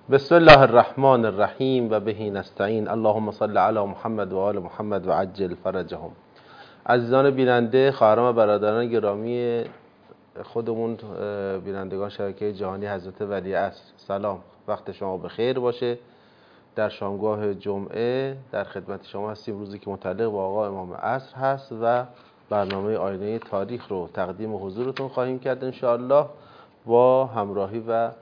بسم الله الرحمن الرحیم و بهی نستعین. اللهم صل علی محمد و آل محمد و عجل فرجهم. عزیزان بیننده، خواهران و برادران گرامی خودمون، بینندگان شبکه جهانی حضرت ولیعصر، سلام، وقت شما بخیر باشه. در شامگاه جمعه در خدمت شما هستیم، روزی که متعلق به آقا امام عصر هست و برنامه آینه تاریخ رو تقدیم حضورتون خواهیم کرد انشاءالله، با همراهی و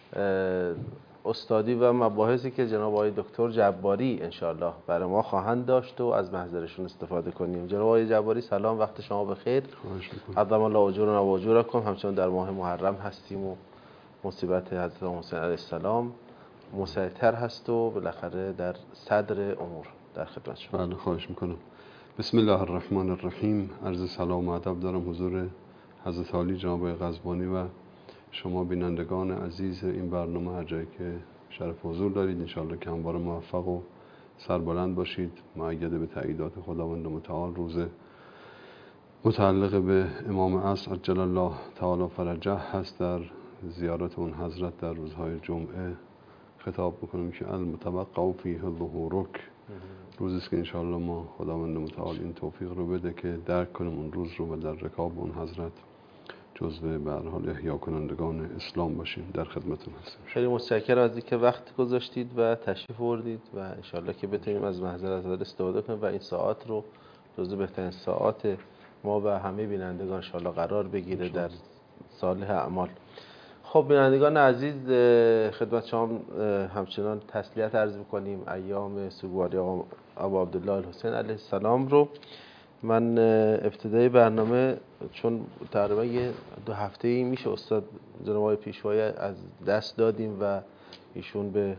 استادی و مباحثی که جناب آقای دکتر جباری انشاءالله برای ما خواهند داشت و از محضرشون استفاده کنیم. جناب آقای جباری سلام، وقت شما بخیر. عظم الله اجورنا و اجورکم. همچنان در ماه محرم هستیم و مصیبت حضرت حسین علیه السلام مسیطر هست و بالاخره در صدر امور. در خدمت شما. بله، خواهش میکنم. بسم الله الرحمن الرحیم. عرض سلام و ادب دارم حضور حضرت عالی جناب قزبانی و شما بینندگان عزیز این برنامه، هر جایی که شرف حضور دارید. انشاءالله که همواره موفق و سربلند باشید، مؤید به تأییدات خداوند متعال. روز متعلق به امام عصر عجل الله تعالی فرجه هست. در زیارت اون حضرت در روزهای جمعه خطاب میکنیم که المتوقع فیه ظهورک. روزی است که انشاءالله ما خداوند متعال این توفیق رو بده که درک کنیم اون روز رو و در رکاب اون حضرت جزو به هر حال احیا کنندگان اسلام باشیم. در خدمتتون هستیم. خیلی متشکرم از اینکه وقت گذاشتید و تشریف آوردید و انشاءالله که بتونیم از محضر حضرت استفاده کنیم و این ساعت رو جزو بهترین ساعات ما و همه بینندگان انشاءالله قرار بگیره در صالح اعمال. خب بینندگان عزیز، خدمت شما همچنان تسلیت عرض می‌کنیم ایام سوگواری ابا عبدالله الحسین علیه السلام رو. من ابتدای برنامه چون تقریبا یه 2 هفته‌ای میشه استاد جناب آقای پیشوایی از دست دادیم و ایشون به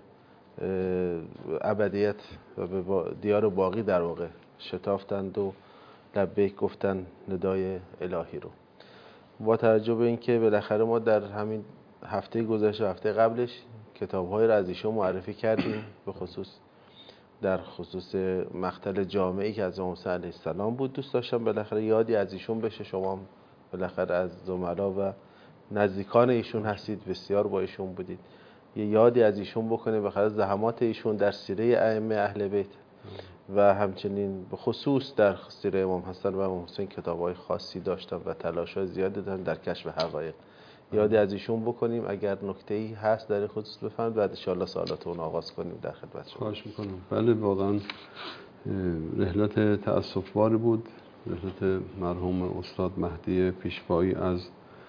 ابدیت و به دیار باقی در واقع شتافتند و لبیک گفتن ندای الهی رو. با توجه به اینکه بالاخره ما در همین هفته گذشته، هفته قبلش، کتاب‌های را از ایشون معرفی کردیم، به خصوص در خصوص مقتل جامعی که از امام حسین علیه السلام بود. دوست داشتم بالاخره یادی از ایشون بشه. شما بالاخره از زملا و نزدیکان ایشون هستید، بسیار با ایشون بودید، یه یادی از ایشون بکنید، بالاخره زحمات ایشون در سیره ائمه اهل بیت و همچنین به خصوص در سیره امام حسن و امام حسین کتاب‌های خاصی داشتن و تلاش‌های زیادی داشتن در کشف حقایق. یادی از ایشون بکنیم. اگر نکته‌ای هست در این خصوص بفرمایید، بعد ان شاءالله سوالاتون آغاز کنیم. در خدمت شما. خواهش میکنم. بله، واقعا رحلت تأسف‌باری بود. رحلت مرحوم استاد مهدی پیشوایی از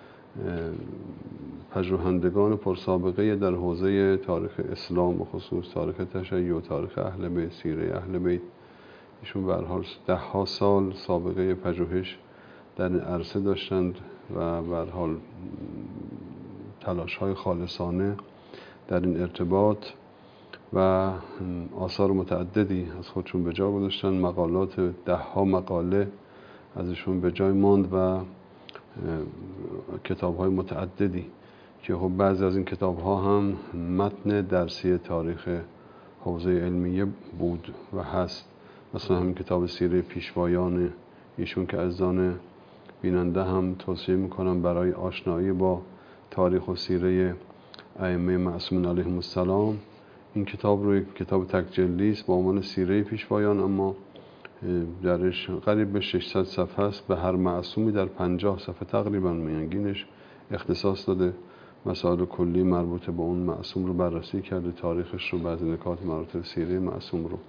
پژوهندگان پرسابقه در حوزه تاریخ اسلام، به خصوص تاریخ تشیع و تاریخ اهل بیت، سیره اهل بیت. ایشون به هر حال 10 سال سابقه پژوهش در این عرصه داشتند و به هر حال تلاش‌های خالصانه در این ارتباط و آثار متعددی از خودشون به جا گذاشتن. مقالات 10 مقاله ازشون به جای ماند و کتاب‌های متعددی که خب بعضی از این کتاب‌ها هم متن درسی تاریخ حوزه علمیه بود و هست. مثلا همین کتاب سیره پیشوایان ایشون که عزیزان بیننده هم توصیه میکنم برای آشنایی با تاریخ و سیره ائمه معصومین علیهم السلام. این کتاب رو یک کتاب تک‌جلدی است با عنوان سیره پیشوایان، اما درش قریب به 600 صفحه است. به هر معصومی در 50 صفحه تقریبا میانگینش اختصاص داده. مسائل کلی مربوط به اون معصوم رو بررسی کرده، تاریخش رو، بعضی نکات مربوط سیره معصوم رو.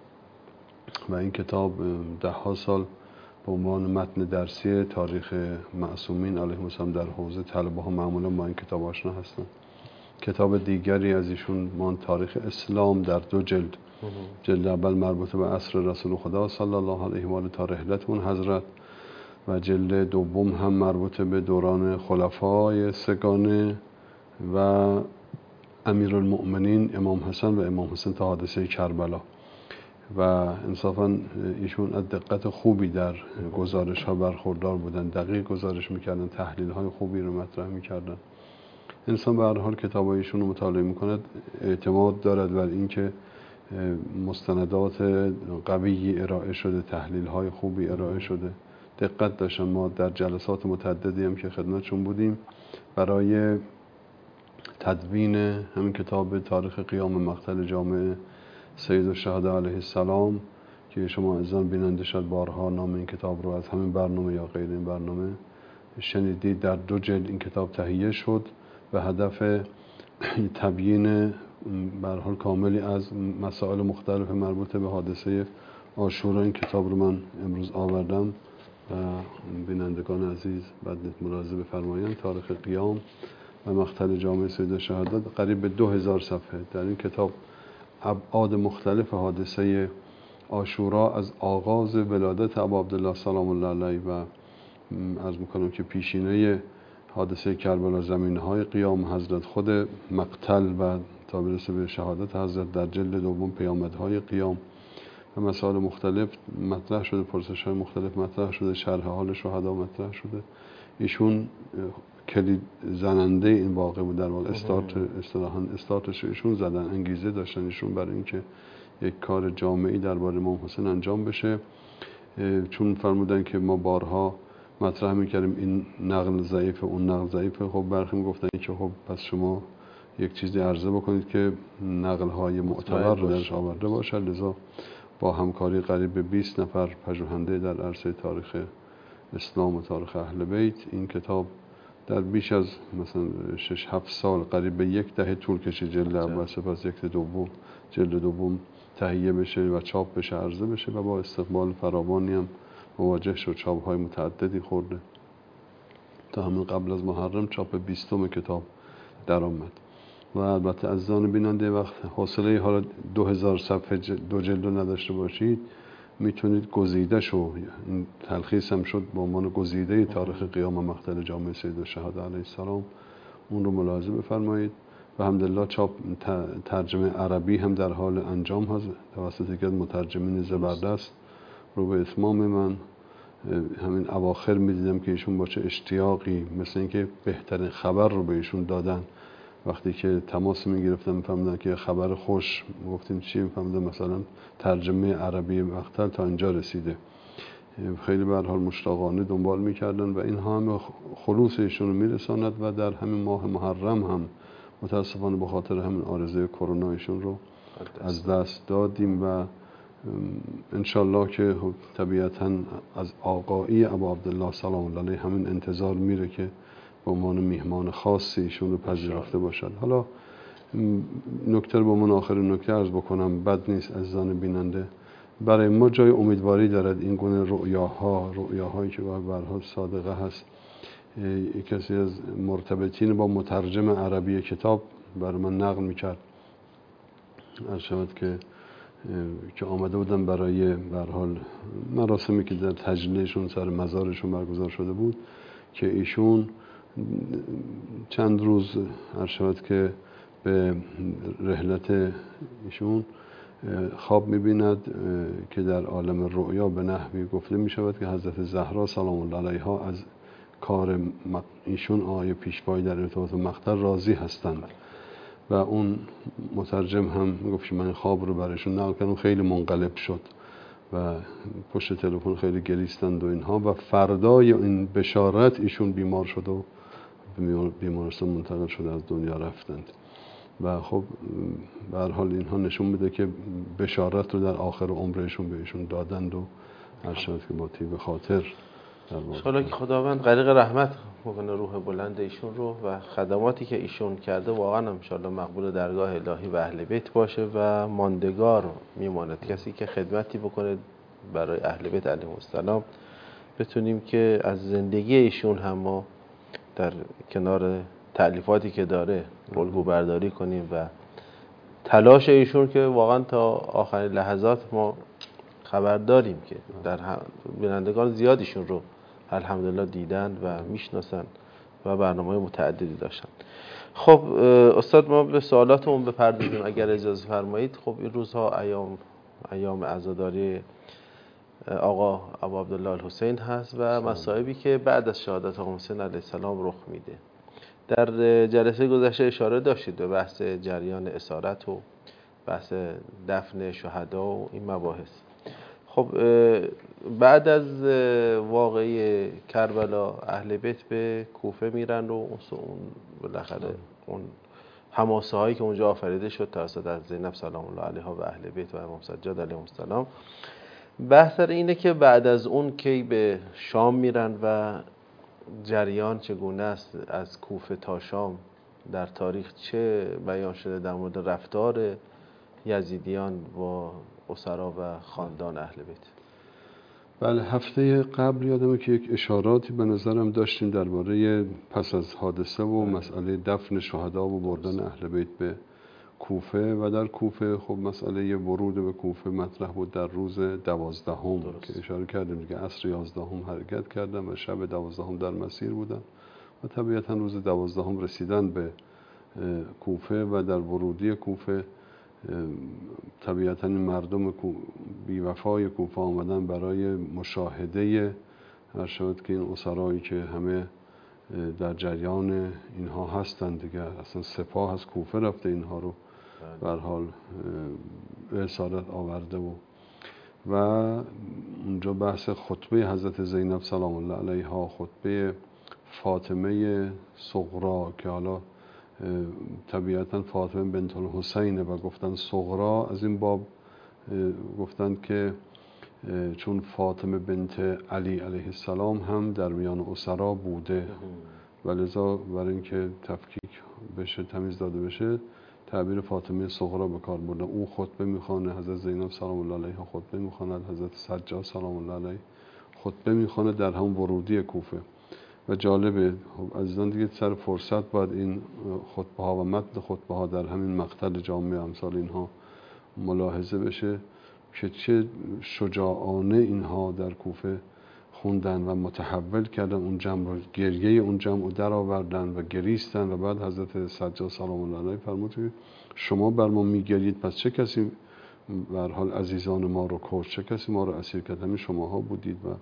و این کتاب 10 سال به عنوان متن درسی تاریخ معصومین علیهم السلام در حوزه طلبه ها معمولا با این کتاب آشنا هستند. کتاب دیگری از ایشون مان تاریخ اسلام در 2 جلد. جلد اول مربوط به عصر رسول خدا صلی الله علیه و آله تا رحلت اون حضرت و جلد دوم هم مربوط به دوران خلفای سگانه و امیرالمؤمنین امام حسن و امام حسین تا حادثه کربلا. و انصافا ایشون از دقت خوبی در گزارش ها برخوردار بودن، دقیق گزارش میکردن، تحلیل های خوبی رو مطرح میکردن. انسان به هر حال کتاب ایشون رو مطالعه میکند اعتماد دارد بر اینکه مستندات قوی ارائه شده، تحلیل های خوبی ارائه شده. دقت داشتن. ما در جلسات متعددی هم که خدمتشون بودیم برای تدوین همین کتاب تاریخ قیام مقتل جامع سید الشهدا علیه السلام که شما عزیزان بیننده شد بارها نام این کتاب رو از همین برنامه یا غیر این برنامه شنیدید. در 2 جلد این کتاب تهیه شد و هدف تبیین به هر حال کاملی از مسائل مختلف مربوط به حادثه عاشورا این کتاب رو من امروز آوردم و بینندگان عزیز بدنیت ملاحظه بفرمایند. تاریخ قیام و مقتل جامع سید الشهدا قریب به 2000 صفحه. در این کتاب ابعاد مختلف حادثه عاشورا از آغاز ولادت ابا عبدالله سلام الله علیه و عرض میکنم که پیشینه حادثه کربلا، زمینه‌های قیام حضرت، خود مقتل و تا برسه به شهادت حضرت در جلد دوم پیامدهای قیام و مسائل مختلف مطرح شده، پرسش‌های مختلف مطرح شده، شرح حال شهدا مطرح شده. ایشون کلید زننده این واقعه بود، در واقع استارتش ایشون زدن، انگیزه داشتن ایشون برای اینکه یک کار جامعی درباره امام حسین انجام بشه. چون فرمودن که ما بارها مطرح میکردیم این نقل ضعیف، اون نقل ضعیفه، خب برخی میگفتن که خب پس شما یک چیزی عرضه بکنید که نقل های معتبر رو درش آورده باشه. لذا با همکاری قریب به 20 نفر پژوهنده در عرصه تاریخ اسلام و تاریخ اهل بیت این کتاب در بیش از مثلا 6-7 سال قریب به 1 دهه طول کشید جلد اول، سپس جلد دوم تهیه بشه و چاپ بشه، عرضه بشه و با استقبال فراوانی هم مواجه شد. چاپ‌های متعددی خورده تا همین قبل از محرم چاپ 20م کتاب در آمد. و البته عزیزان بیننده وقت حوصله حالا 2000 صفحه 2 جلد رو نداشته باشید میتونید گزیده شو، این تلخیص هم شد به عنوان گزیده تاریخ قیام و مقتل جامع سید الشهدا علیه السلام، اون رو ملاحظه بفرمایید. و الحمدلله چاپ ترجمه عربی هم در حال انجام هست توسط یکی از مترجمین زبردست رو به اتمام. من همین اواخر میدیدم که ایشون با چه اشتیاقی مثل اینکه بهترین خبر رو به ایشون دادن. وقتی که تماس میگرفتم میفهمیدن که خبر خوش، گفتیم چی، میفهمیدن مثلا ترجمه عربی مقتل تا اینجا رسیده. خیلی به هر حال مشتاقانه دنبال میکردن و این هم خلوص ایشون رو میرساند و در همین ماه محرم هم متاسفانه به خاطر همین عارضه کرونا ایشون رو از دست دادیم و انشالله که طبیعتا از آقایی ابا عبدالله سلام الله علیه همین انتظار میره که به عنوان میهمان خاصی ایشون رو پذیرفته باشد. حالا نکته رو به من آخرین نکته عرض بکنم، بد نیست عزیزان بیننده، برای ما جای امیدواری دارد این گونه رؤیاهایی که به هر حال صادقه هست. یک کسی از مرتبطین با مترجم عربی کتاب برای من نقل میکرد، عرض شود که آمده بودن برای به هر حال مراسمی که در تجلیلشون سر مزارشون برگزار شده بود که ایشون چند روز عرض شود که به رحلت ایشون خواب می‌بیند که در عالم رؤیا به نحوی گفته می‌شود که حضرت زهرا سلام الله علیها از کار ایشون آقای پیشوای در ارتباط مقتل راضی هستند و اون مترجم هم میگفت من خواب رو برایشون نقل کردم، خیلی منقلب شد و پشت تلفن خیلی گریستند و اینها و فردای این بشارت ایشون بیمار شد و بیمارستان منتقل شده، از دنیا رفتند. و خب به هر حال اینها نشون میده که بشارت رو در آخر عمرشون بهشون دادند و هر شد که با طیب خاطر انشاءالله که خداوند غریق رحمت بکنه روح بلند ایشون رو و خدماتی که ایشون کرده واقعا انشاءالله مقبول درگاه الهی و اهل بیت باشه و ماندگار میماند. کسی که خدمتی بکنه برای اهل بیت علیهم السلام بتونیم که از زندگی ایشون هم ما در کنار تألیفاتی که داره الگو برداری کنیم و تلاش ایشون که واقعا تا آخرین لحظات ما خبر داریم که در بینندگان زیادیشون رو الحمدلله دیدن و میشناسن و برنامه متعددی داشتن. خب استاد ما به سوالاتمون بپردازیم اگر اجازه فرمایید. خب این روزها ایام عزاداری آقا ابا عبدالله الحسین هست و مصائبی که بعد از شهادت آقا حسین علیه السلام رخ میده. در جلسه گذشته اشاره داشتید به بحث جریان اسارت و بحث دفن شهدا و این مباحث. خب بعد از واقعه کربلا اهل بیت به کوفه میرن و اون بالاخره اون حماسه هایی که اونجا آفریده شد توسط از زینب سلام الله علیها و اهل بیت و امام سجاد علیهم السلام. بحث سر اینه که بعد از اون کی به شام میرن و جریان چگونه است از کوفه تا شام در تاریخ چه بیان شده در مورد رفتار یزیدیان با اسرا و خاندان اهل بیت. بله، هفته قبل یادمه که یک اشاراتی به نظرم داشتیم درباره پس از حادثه و مسئله دفن شهدا و بردن اهل بیت به کوفه و در کوفه خب مسئله ورود به کوفه مطرح بود در روز 12 که اشاره کردیم دیگه عصر 11 حرکت کردن و شب 12 در مسیر بودن و طبیعتا روز 12 رسیدن به کوفه و در ورودی کوفه طبیعتا مردم بیوفای کوفه آمدن برای مشاهده هر شد که این اسرایی که همه در جریان اینها هستند دیگه، اصلا سپاه از کوفه رفته اینها رو به هر حال رسالت آورده و اونجا بحث خطبه حضرت زینب سلام الله علیها، خطبه فاطمه صغرا که حالا طبیعتا فاطمه بنت الحسین و گفتن صغرا، از این باب گفتن که چون فاطمه بنت علی علیه السلام هم در میان اسرا بوده و لذا برای اینکه تفکیک بشه، تمیز داده بشه، تعبیر فاطمه صغرا به کار بردن. او خطبه میخوانه، حضرت زینب سلام الله علیها خطبه میخواند، حضرت سجاد سلام الله علیه خطبه میخواند در هم ورودی کوفه. و جالبه عزیزان دیگه سر فرصت باید این خطبه ها و متن خطبه ها در همین مقتل جامعه امثال اینها ملاحظه بشه که چه شجاعانه اینها در کوفه خوندن و متحول کردن اون جمع رو، گریه اون جمع رو در آوردن و گریستن و بعد حضرت سجاد سلام الله علیه فرمود که شما بر ما میگرید، پس چه کسی به هر حال عزیزان ما رو کشت، چه کسی ما رو اسیر کرد؟ همین شماها بودید. و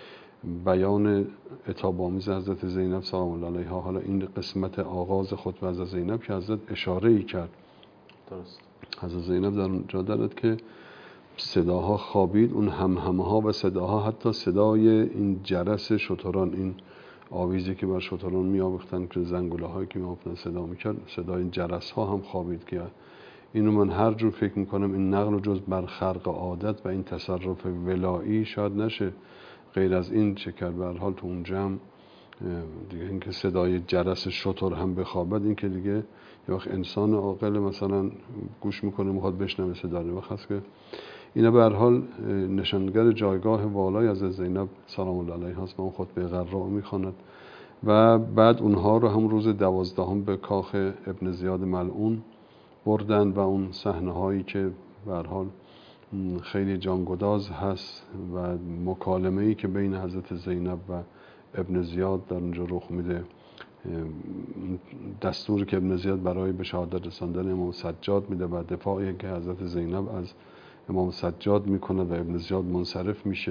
بیان عتاب آمیز حضرت زینب سلام الله علیها، حالا این قسمت آغاز خطبه حضرت زینب که حضرت اشاره ای کرد، درست حضرت زینب در اونجا دارد که صداها خوابید، اون همهمه ها و صداها، حتی صدای این جرس شتران، این آویزی که بر شتران می آویختن که زنگوله هایی که می آویختن صدا می کرد، صدای این جرس ها هم خوابید. که اینو من هر جور فکر می کنم این نقل و جز بر خرق عادت و این تصرف ولایی شاید نشه، غیر از این چه کرد به هر حال تو اون جمع دیگه اینکه صدای جرس شتر هم بخوابد، این که دیگه یه وقت انسان عاقل مثلا گوش میکنه میخواد بشنوه صدا رو، وقت هست که اینا به هر حال نشانگر جایگاه والای از زینب سلام الله علیها هست و اون خطبه غراء میخواند. و بعد اونها رو هم روز 12 به کاخ ابن زیاد ملعون بردن و اون صحنه هایی که به هر حال خیلی جانگداز هست و مکالمه ای که بین حضرت زینب و ابن زیاد در اونجا رخ میده، دستوری که ابن زیاد برای به شهادت رساندن امام سجاد میده و دفاعی که حضرت زینب از امام سجاد میکنه و ابن زیاد منصرف میشه.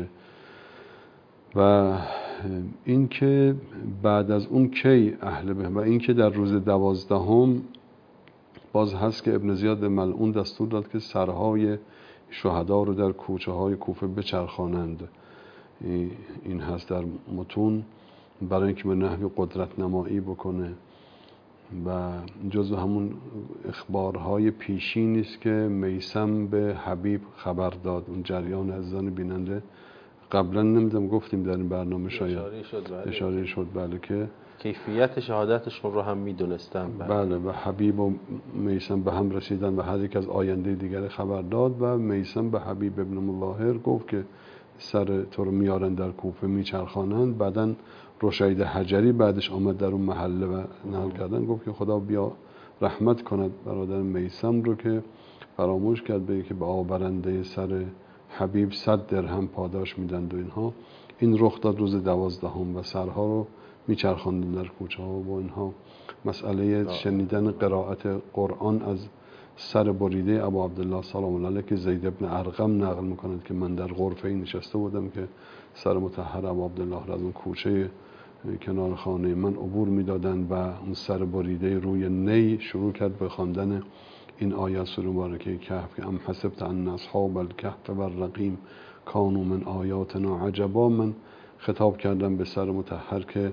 و این که بعد از اون کی اهل به و این که در روز 12 باز هست که ابن زیاد به ملعون دستور داد که سرهای شهدا رو در کوچه های کوفه بچرخانند. این هست در متون، برای اینکه به نحوی قدرت نمایی بکنه و جزو همون اخبارهای پیشینی است که میثم به حبیب خبر داد. اون جریان عزیزان بیننده قبلا نمیدونم گفتیم در این برنامه شاید اشاره شد بله که کیفیت شهادتشون رو هم میدونستن. بله و حبیب و میثم به هم رسیدن و هر یک از آینده دیگر خبر داد و میثم به حبیب ابن ملاهر گفت که سر تو رو میارن در کوفه میچرخانند. بعدن رشید حجری بعدش آمد در اون محله و نقل کردن، گفت که خدا بیا رحمت کند برادر میثم رو که فراموش کرد بگه که به آورنده سر حبیب 100 درهم پاداش میدند و اینها. این رخ داد روز 12 و سرها رو میچرخاندن در کوچه ها و اینها. مسئله شنیدن قرائت قرآن از سر بریده ابو عبدالله سلام الله علیه که زید ابن ارقم نقل میکند که من در غرفه نشسته بودم که سر مطهر ابو عبدالله را از اون کوچه کنار خانه من عبور میدادن و اون سر بریده روی نی شروع کرد به خواندن این آیات سوره مبارکه کهف که ام حسبت ان اصحاب الکهف والرقیم کانوا من آیاتنا عجبا. من خطاب کردم به سر مطهر که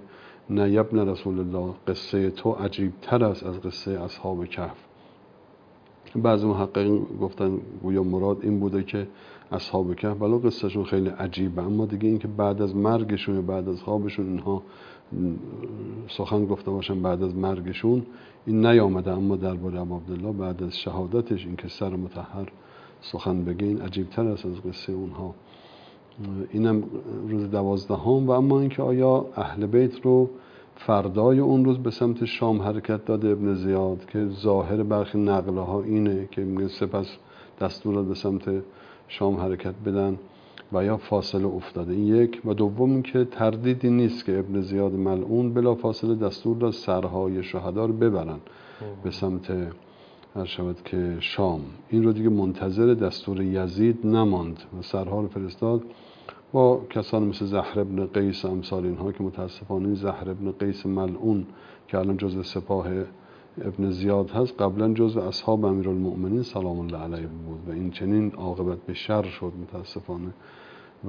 نه یبن رسول الله، قصه تو عجیب تر است از قصه اصحاب کهف. بعضی محققین گفتن گویا مراد این بوده که اصحاب کهف ولو قصهشون خیلی عجیبه، اما دیگه این که بعد از مرگشون یا بعد از خوابشون اینها سخن گفته باشن بعد از مرگشون، این نیامده. اما درباره ابو عبدالله بعد از شهادتش این که سر مطهر سخن بگه، این عجیب تر است از قصه اونها. اینم روز 12. و اما اینکه آیا اهل بیت رو فردای اون روز به سمت شام حرکت داده ابن زیاد، که ظاهر برخی نقله ها اینه که میگه سپس دستور داد به سمت شام حرکت بدن و یا فاصله افتاده. این یک. و دوم اینکه تردیدی نیست که ابن زیاد ملعون بلا فاصله دستور داد سرهای شهدا رو ببرن به سمت هر شود که شام. این رو دیگه منتظر دستور یزید نماند و سرها رو فرستاد با کسان مثل زهر ابن قیس امثال اینها، که متاسفانه زهر ابن قیس ملعون که الان جزء سپاه ابن زیاد هست، قبلا جزء اصحاب امیرالمؤمنین سلام الله علیه بود و این چنین عاقبت به شر شد متاسفانه. و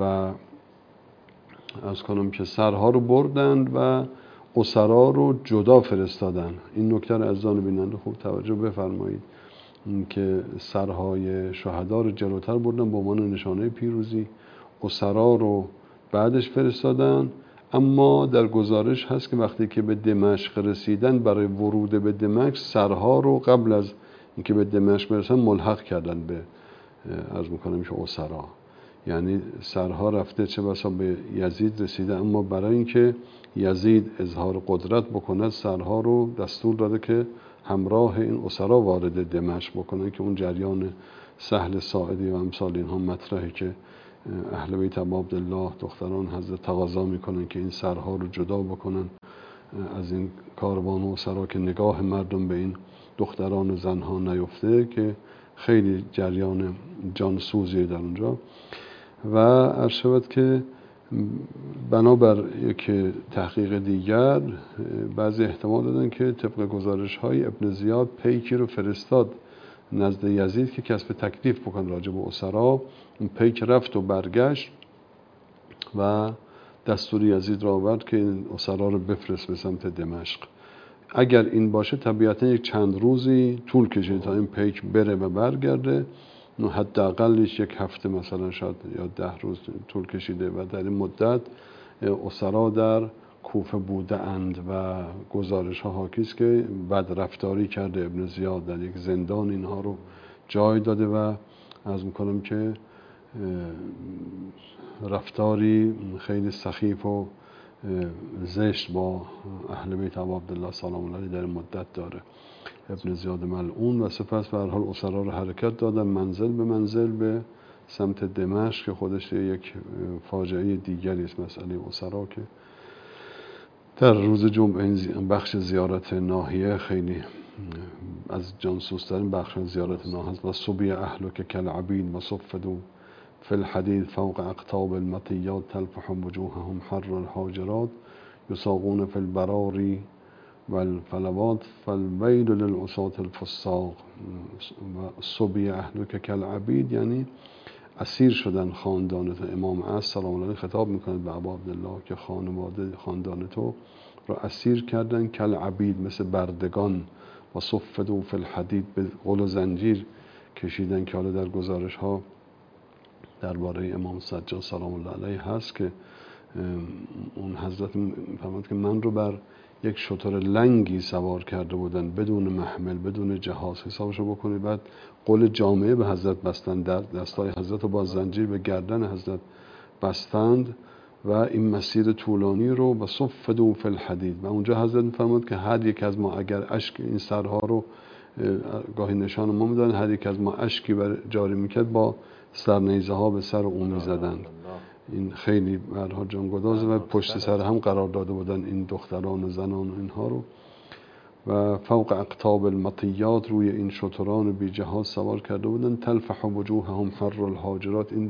از کنم که سرها رو بردند و اسرا رو جدا فرستادن. این نکته رو از آن بیننده خوب توجه بفرمایید که سرهای شهدا رو جلوتر بردن به عنوان نشانه پیروزی، اسرا رو بعدش فرستادن. اما در گزارش هست که وقتی که به دمشق رسیدن، برای ورود به دمشق سرها رو قبل از اینکه به دمشق برسن ملحق کردن به عرض میکنم که اسرا، یعنی سرها رفته چه بسا به یزید رسیده، اما برای اینکه یزید اظهار قدرت بکند سرها رو دستور داده که همراه این اسرا وارد دمشق بکنن، که اون جریان سهل ساعدی و امثال اینها مطرحه که اهل بیت ابو عبدالله دختران حضرت تقاضا میکنن که این سرها رو جدا بکنن از این کاروان و اسرا که نگاه مردم به این دختران و زنها نیفته، که خیلی جریان جانسوزیه در اونجا. و عرض شود که بنابر یک تحقیق دیگر بعضی احتمال دادن که طبق گزارش های ابن زیاد پیکی رو فرستاد نزد یزید که کسب تکلیف بکن راجع به اسرا. اون پیک رفت و برگشت و دستور یزید را آورد که این اسرا رو بفرست به سمت دمشق. اگر این باشه طبیعتا یک چند روزی طول کشید تا این پیک بره و برگرده، حداقلش یک هفته مثلا شاید یا 10 روز طول کشیده و در این مدت اسرا در کوفه بوده اند و گزارش ها حاکی است که بد رفتاری کرده ابن زیاد، در یک زندان اینها رو جای داده و عرض میکنم که رفتاری خیلی سخیف و زشت با اهل بیت ابو عبدالله سلام الله علیه در مدت داره ابن زیاد ملعون. و سپس به هر حال اسرا رو حرکت دادن منزل به منزل به سمت دمشق، که خودش یک فاجعه دیگری است مسئله اسرا، که در روز جمعه بخش زیارت ناحیه خیلی از جانسوزترین بخش زیارت ناحیه است. و صبی اهلک کالعبید و صفدوا فی الحدید فوق اقطاب المطیات تلفح وجوههم حر الحاجرات یساقون فی البراری والفلوات فالویل للعصاة الفساق. و صبی اهلک کالعبید یعنی اسیر شدن خاندان تو. امام عصر سلام الله علیه خطاب میکنه به ابو عبدالله که خانواده خاندان تو رو اسیر کردن کالعبید مثل بردگان، و صفدوا فی الحدید به غل و زنجیر کشیدن، که حالا در گزارش ها درباره امام سجاد سلام الله علیه هست که اون حضرت فرمود که من رو بر یک شتر لنگی سوار کرده بودن بدون محمل بدون جهاز، حسابشو بکنید. بعد قل جامعه به حضرت بستند، در دستای حضرت رو با زنجیر به گردن حضرت بستند و این مسیر طولانی رو با صفدوا فی الحدید. و اونجا حضرت می‌فرمود که هر یک از ما اگر اشک این سرها رو گاهی نشان ما میدن، هر یک از ما اشکی بر جاری میکرد با سرنیزه ها به سر اون میزدند. این خیلی برها جانگدازه و پشت سر هم قرار داده بودن این دختران و زنان و اینها رو. و فوق اقطاب المطیات روی این شتران بی جهاز سوار کرده بودن. تلفح وجوههم حر الحاجرات، این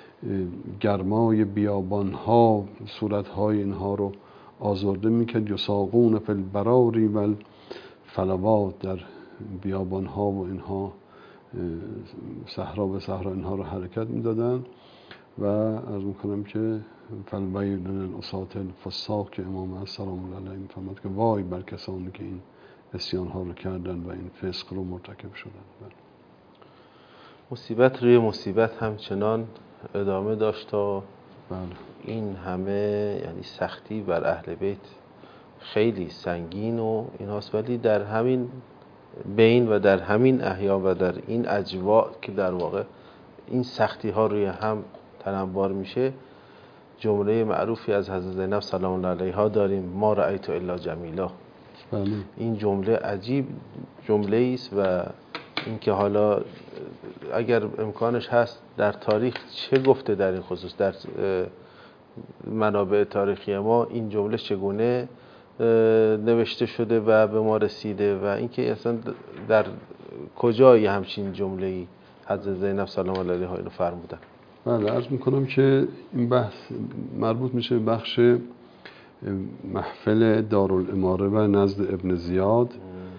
گرمای بیابان ها صورت های اینها رو آزرده میکرد. یساقون فی البراری و الفلوات، در بیابان ها و اینها صحرا به صحرا اینها رو حرکت میدادن. و عرض میکنم که فالویل للعصاة الفساق که امام از سلام الله علیه میفرماد که وای بر کسانی که این عصیان ها رو کردن و این فسق رو مرتکب شدن. مصیبت روی مصیبت همچنان ادامه داشت تا بله. این همه یعنی سختی بر اهل بیت خیلی سنگین و اینهاست، ولی در همین بین و در همین احیا و در این اجواء که در واقع این سختی ها روی هم تنوار میشه، جمله معروفی از حضرت زینب سلام الله علیها داریم: ما رأیت الا جمیلا. بله. این جمله عجیب جمله است و اینکه حالا اگر امکانش هست در تاریخ چه گفته در این خصوص، در منابع تاریخی ما این جمله چگونه نوشته شده و به ما رسیده و اینکه اصلا در کجای همچین جمله‌ای حضرت زینب سلام الله علیها اینو فرمودن. بله، عرض میکنم که این بحث مربوط میشه به بخش محفل دارالاماره و نزد ابن زیاد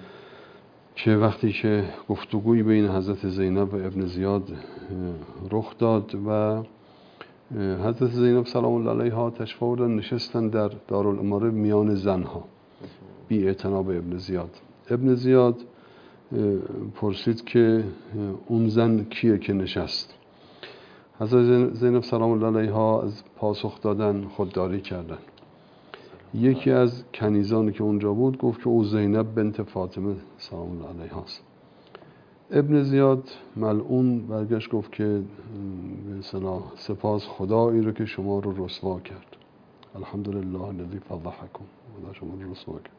که وقتی که گفتگویی بین حضرت زینب و ابن زیاد رخ داد و حضرت زینب سلام الله علیها تشریف آوردن نشستن در دارالاماره میان زنها بی اعتنا به ابن زیاد. ابن زیاد پرسید که اون زن کیه که نشست؟ حضرت زینب سلام الله علیها از پاسخ دادن خودداری کردن. یکی از کنیزانی که اونجا بود گفت که او زینب بنت فاطمه سلام الله علیها است. ابن زیاد ملعون برگشت گفت که به اصطلاح سپاس خدایی رو که شما رو رسوا کرد، الحمدلله الذی فضحکم، خدا شما رو رسوا کرد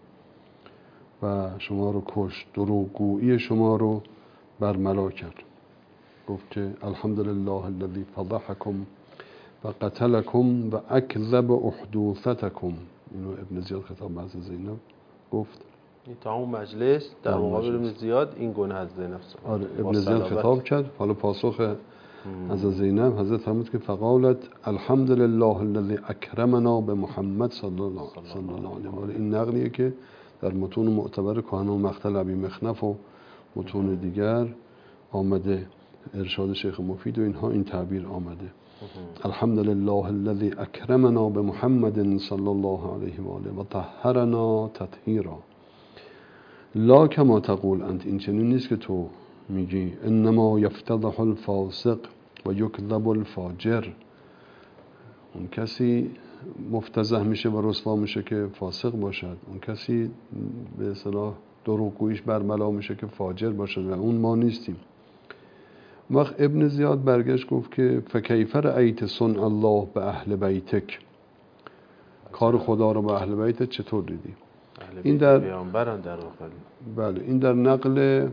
و شما رو کشت، دروغگویی شما رو برملا کرد. گفت که الحمدلله الذی فضحکم و قتلکم و اکذب احدوثتکم. اینو ابن زیاد خطاب به حضرت زینب گفت. تا اون مجلس در مقابل ابن زیاد این گونه از زینب آره ابن زیاد خطاب کرد. حالا پاسخ حضرت زینب، حضرت فرمود که فقالت الحمدلله الذی اکرمنا به محمد صلی الله علیه و آله. این نقلیه که در متون معتبر کهنه و مقتل ابی مخنف و متون دیگر آمده، ارشاد شیخ مفید و اینها این تعبیر آمده. الحمدلله الذی اکرمنا به محمد صلی الله علیه و آله و طهرنا تطهیرا. لا کما تقول انت، این چنین نیست که تو میگی انما یفتضح الفاسق و یکذب الفاجر. اون کسی مفتضح میشه و رسوا میشه که فاسق باشد، اون کسی به اصطلاح دروغگوییش برملا میشه که فاجر باشد و اون ما نیستیم. وقت ابن زیاد برگشت گفت که فکیف رأیت صنع الله به اهل بیتک، کار خدا رو به اهل بیتت چطور دیدی؟ این در پیامبران در واقع. بله، این در نقل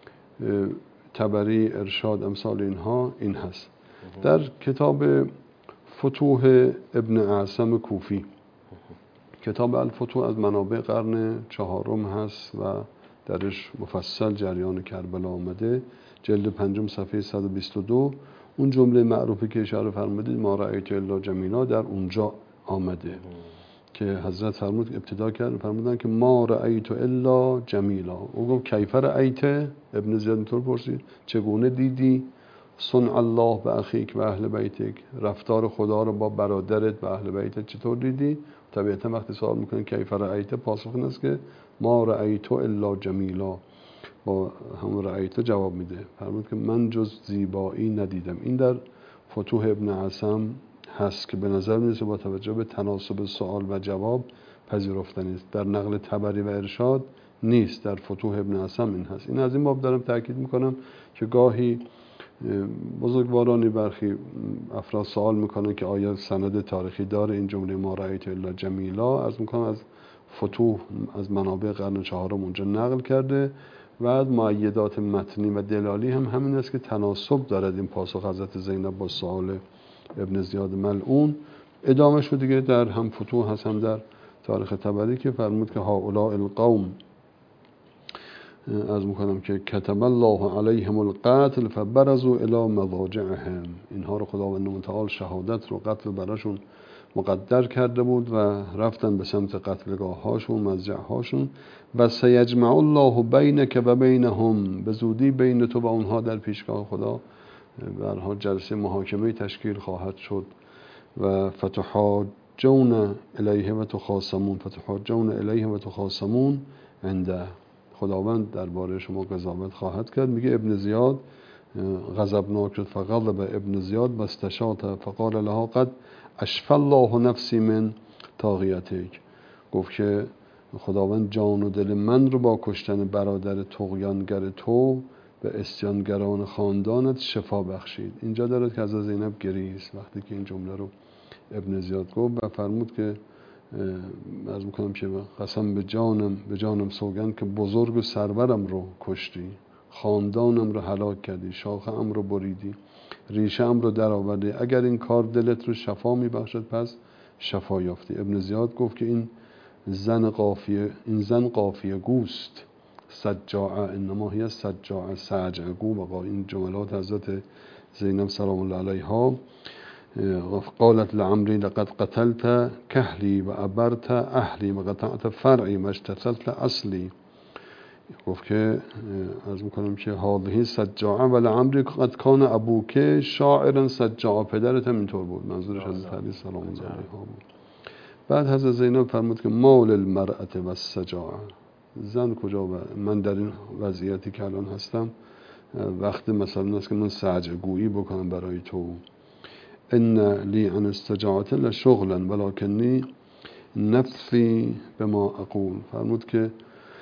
طبری، ارشاد، امثال اینها این هست. در کتاب فتوح ابن اعصم کوفی، کتاب الفتوح از منابع قرن چهارم هست و درش مفصل جریان کربلا آمده، جلد 5 صفحه 122. اون جمله معروفی که اشاره فرمودید ما رأیت الا جمیلا در اونجا آمده که حضرت فرمود ابتدا کردن فرمودن که ما رأیت الا جمیلا. او گفت کیف رأیت؟ ابن زیاد اینطور پرسید چگونه دیدی صنع الله به اخیک و اهل بیتک، رفتار خدا رو با برادرت و اهل بیتت چطور دیدی؟ طبیعتا وقتی سوال میکنن کیف رأیت، پاسخ این است که ما رأیت الا جمیلا، با همون رأیت جواب میده. فرمود که من جز زیبایی ندیدم. این در فتوح ابن اعصم هست که به نظر میرسه با توجه به تناسب سوال و جواب پذیرفتنی است. در نقل طبری و ارشاد نیست، در فتوح ابن اعصم این هست. این از این باب دارم تاکید میکنم که گاهی بزرگوارانی برخی افراد سوال میکنن که آیا سند تاریخی داره این جمله ما رأیت الا جمیلا. از میکنم از فتوح از منابع قرن چهارم اونجا نقل کرده و از مؤیدات متنی و دلالی هم همین است که تناسب دارد این پاسخ حضرت زینب با سوال ابن زیاد ملعون. ادامه شد دیگه در هم فتوح هست هم در تاریخ طبری که فرمود که هؤلاء القوم، از میکنم که کتب الله علیهم القتل فبرزوا الی مضاجعهم، اینها رو خداوند متعال شهادت رو قتل براشون مقدر کرده بود و رفتن به سمت قتلگاه هاشون، مضجع هاشون. و سیجمع الله بینک و بینهم، به زودی بین تو و اونها در پیشگاه خدا به هر حال جلسه محاکمه تشکیل خواهد شد و فتحاجون الیه و تخاصمون عنده. خداوند درباره شما قضاوت خواهد کرد. میگه ابن زیاد غضبناک شد، فغضب ابن زیاد واستشاط فقال لها قد اشفى الله نفسی من طاغیتک. گفت که خداوند جان و دل من رو با کشتن برادر طغیانگر تو به اسیانگران خاندانت شفا بخشید. اینجا دارد که از زینب گریست وقتی که این جمله رو ابن زیاد گفت و فرمود که عرض میکنم که قسم به جانم سوگند که بزرگ و سرورم رو کشتی، خاندانم رو هلاک کردی، شاخه‌ام رو بریدی، ریشه‌ام رو در آوردی. اگر این کار دلت رو شفا میبخشد پس شفا یافتی. ابن زیاد گفت که این زن قافیه گوست، سجاعه، انما هی سجاعه سجعگو. و این جملات حضرت زینب سلام الله علیها قالت لعمری لقد قتلت کهلی و ابرت اهلی و قطعت فرعی و اشتتلت اصلی. گفت که از میکنم که هذه سجاعه و لعمری قد کان ابوک شاعرا سجاعه. پدرت هم اینطور بود، منظورش حضرت علی سلام الله علیها بود. بعد حضرت زینب فرمود که مال المرأة و السجاعه، زن کجا؟ و من در این وضعیتی که الان هستم وقت مثلا است که من سجع گویی بکنم برای تو. ان لی عن استجاعت لشغلا ولکنی نفسی به ما اقول. فرمود که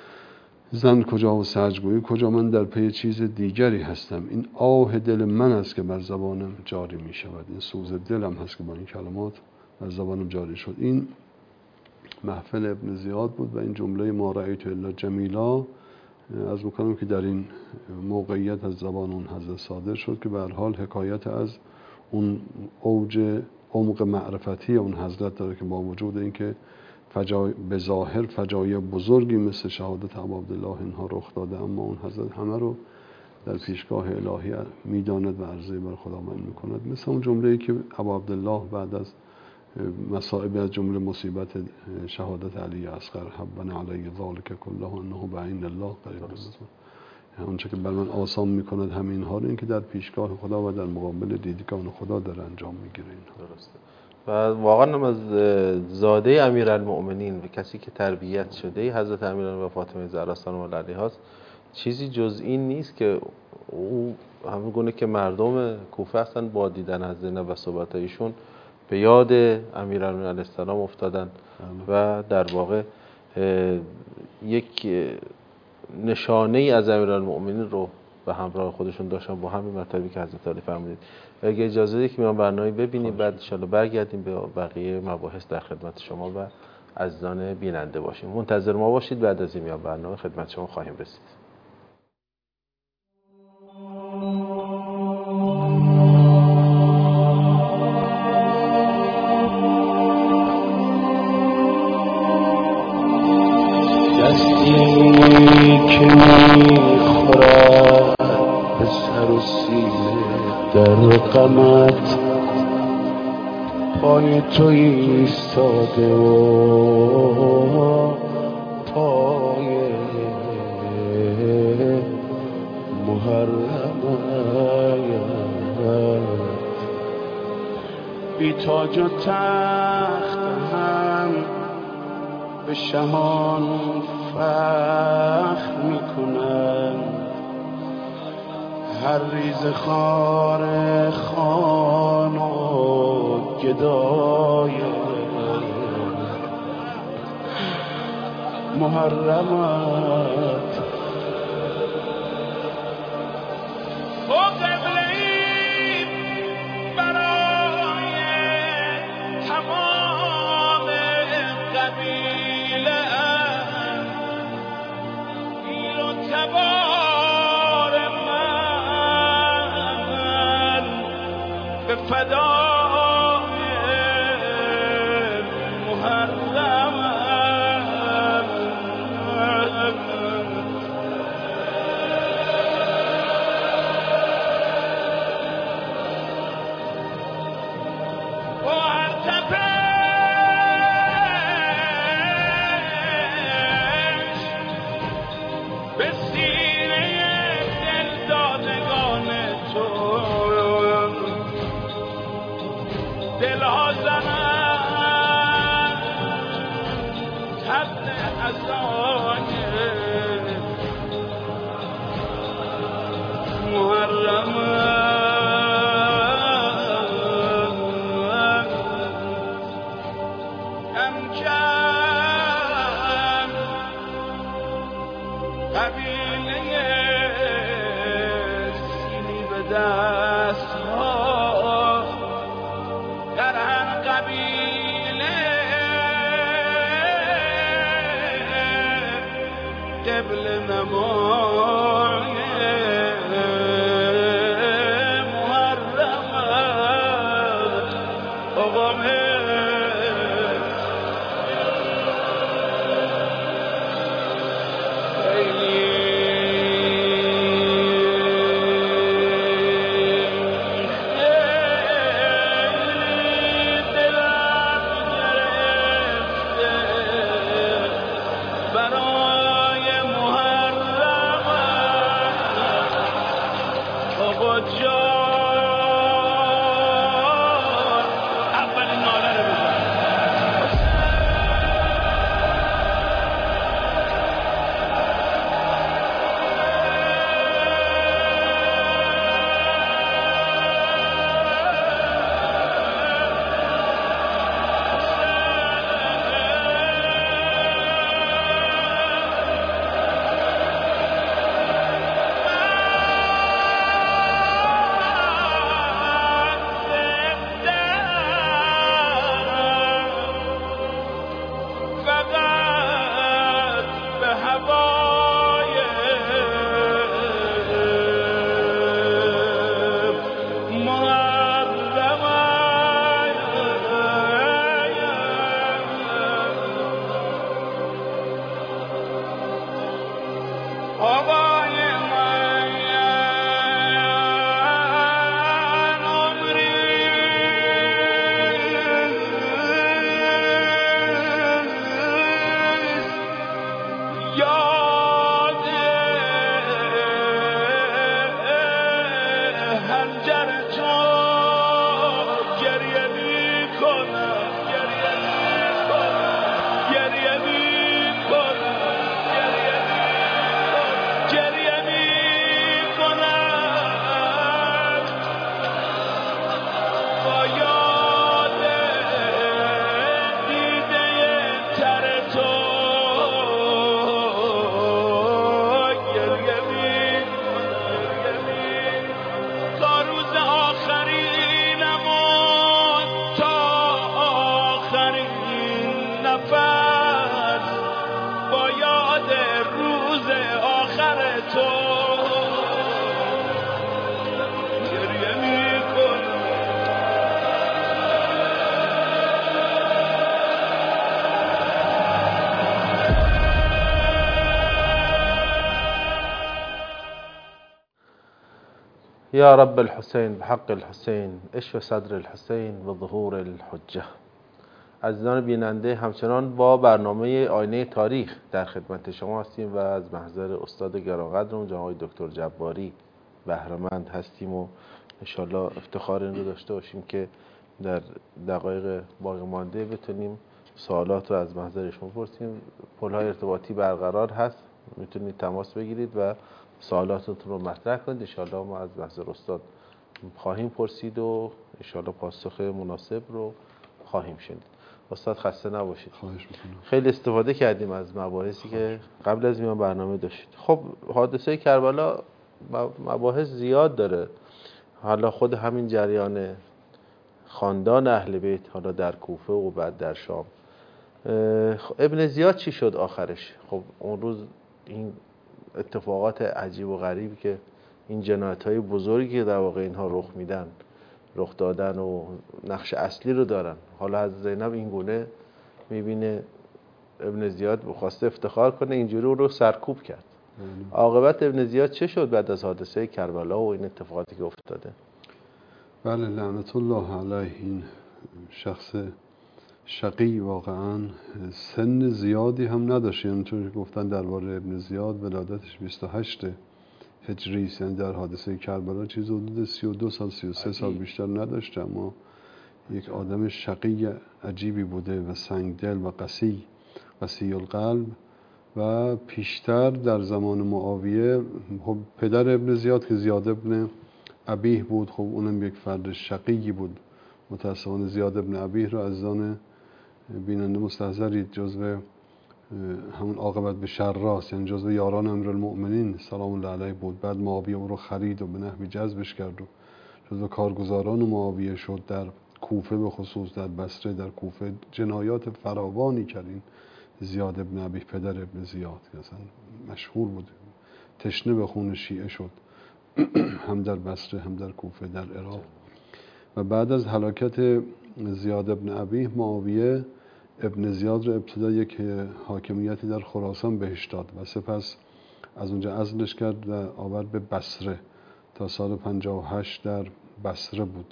زن کجا و سجگویی کجا، من در پی چیز دیگری هستم. این آه دل من است که بر زبانم جاری می شود، این سوز دلم هست که با این کلمات بر زبانم جاری شد. این محفل ابن زیاد بود و این جمله ما رأیت الا جمیلا از میکنم که در این موقعیت از زبان اون حضرت صادر شد که به هر حال حکایت از اون اوج عمق معرفتی اون حضرت داره که با وجود اینکه به ظاهر فجایع بزرگی مثل شهادت ابا عبدالله اینها رخ داده، اما اون حضرت همه رو در پیشگاه الهی میداند و عرضه بر خداوند میکند. مثل اون جمله‌ای که ابا عبدالله بعد از مصائب از جمله مصیبت شهادت علی اصغر حبنا علی ذلک کله انه بعین الله قریب است. اونچه که بر من آسان میکند همین ها رو، این که در پیشگاه خدا و در مقابل دیدگان خدا داره انجام میگیره. درسته. و واقعا هم از زاده امیرالمؤمنین و کسی که تربیت شده حضرت امیرالمؤمنین و فاطمه زهرا سلام الله علیها است، چیزی جز این نیست که او همون گونه که مردم کوفه هستن با دیدن از زینب و صحبت ایشون به یاد امیرالمؤمنین علیه السلام افتادن و در واقع یک نشانه ای از امیرالمؤمنین رو به همراه خودشون داشتن با همین مطلبی که حضرت علی فرمودید. اگه اجازه بدید که میام برنامه ببینیم بعد ان شاءالله برگردیم به بقیه مباحث در خدمت شما و عزیزان بیننده باشیم. منتظر ما باشید، بعد از این میام برنامه خدمت شما خواهیم رسید. که میخورد به سر و سینه در غمت، پای تو ایستاده و پای محرمت، بی تاج و تخت هم به شهان فخر میکنن، هر ریز خار خان و گدای محرمت. او قبله‌ای برای تمام قبیله ایل و تبار من به فدای محرمت. با هر تپش به سینه دل دادگان تو دلها زنن حد ازای محرم امکن قبیله سینی به دست ها در هر قبیله قبل نمای محرم آقام یا رب الحسین بحق الحسین اشف صدر الحسین و ظهور الحجه. عزیزان بیننده، همچنان با برنامه آینه تاریخ در خدمت شما هستیم و از محضر استاد گراقدرم جناب آقای دکتر جباری بهره‌مند هستیم و انشالله افتخار این رو داشته باشیم که در دقایق باقی مانده بتونیم سوالات رو از محضرشون بپرسیم. پل‌های ارتباطی برقرار هست، میتونید تماس بگیرید و سوالاتتون رو مطرح کنید. انشالله ما از محضر استاد خواهیم پرسید و انشالله پاسخ مناسب رو خواهیم شنید. استاد خسته نباشید. خواهش میکنم. خیلی استفاده کردیم از مباحثی که قبل از میان برنامه داشتید. خب حادثه کربلا مباحث زیاد داره. حالا خود همین جریان خاندان اهل بیت، حالا در کوفه و بعد در شام، ابن زیاد چی شد آخرش؟ خب اون روز این اتفاقات عجیب و غریبی که این جنایت‌های بزرگی که در واقع اینها رخ دادن و نقش اصلی رو دارن. حالا از زینب این گونه میبینه ابن زیاد خواسته افتخار کنه، اینجوری اون رو سرکوب کرد. عاقبت ابن زیاد چه شد بعد از حادثه کربلا و این اتفاقاتی که افتاده؟ بله لعنت الله علیه. این شخص شقی واقعا سن زیادی هم نداشت، یعنی طور که گفتن درباره ابن زیاد ولادتش 28 هجری است، یعنی در حادثه کربلا چیز حدود 32 سال 33 سال بیشتر نداشته، اما یک آدم شقی عجیبی بوده و سنگدل و قسی القلب. و پیشتر در زمان معاویه پدر ابن زیاد که زیاد ابن ابیه بود، خب اونم یک فرد شقیی بود. متاسفانه زیاد ابن ابیه رو عزیزان بیننده مستحضرید، جزو همون عاقبت به شر راست، یعنی جزو یاران امیرالمؤمنین سلام الله علیه بود. بعد معاویه او رو خرید و به نحوی جذبش کرد و جزو کارگزاران معاویه شد در کوفه، به خصوص در بصره. در کوفه جنایات فراوانی کرد این زیاد ابن ابی، پدر ابن زیاد که اصلا مشهور بود، تشنه به خون شیعه شد هم در بصره هم در کوفه در عراق. و بعد از هلاکت زیاد ابن ابی، معاویه ابن زیاد رو ابتدا یک حاکمیتی در خراسان بهش داد و سپس از اونجا عزلش کرد و آورد به بصره. تا سال 58 در بصره بود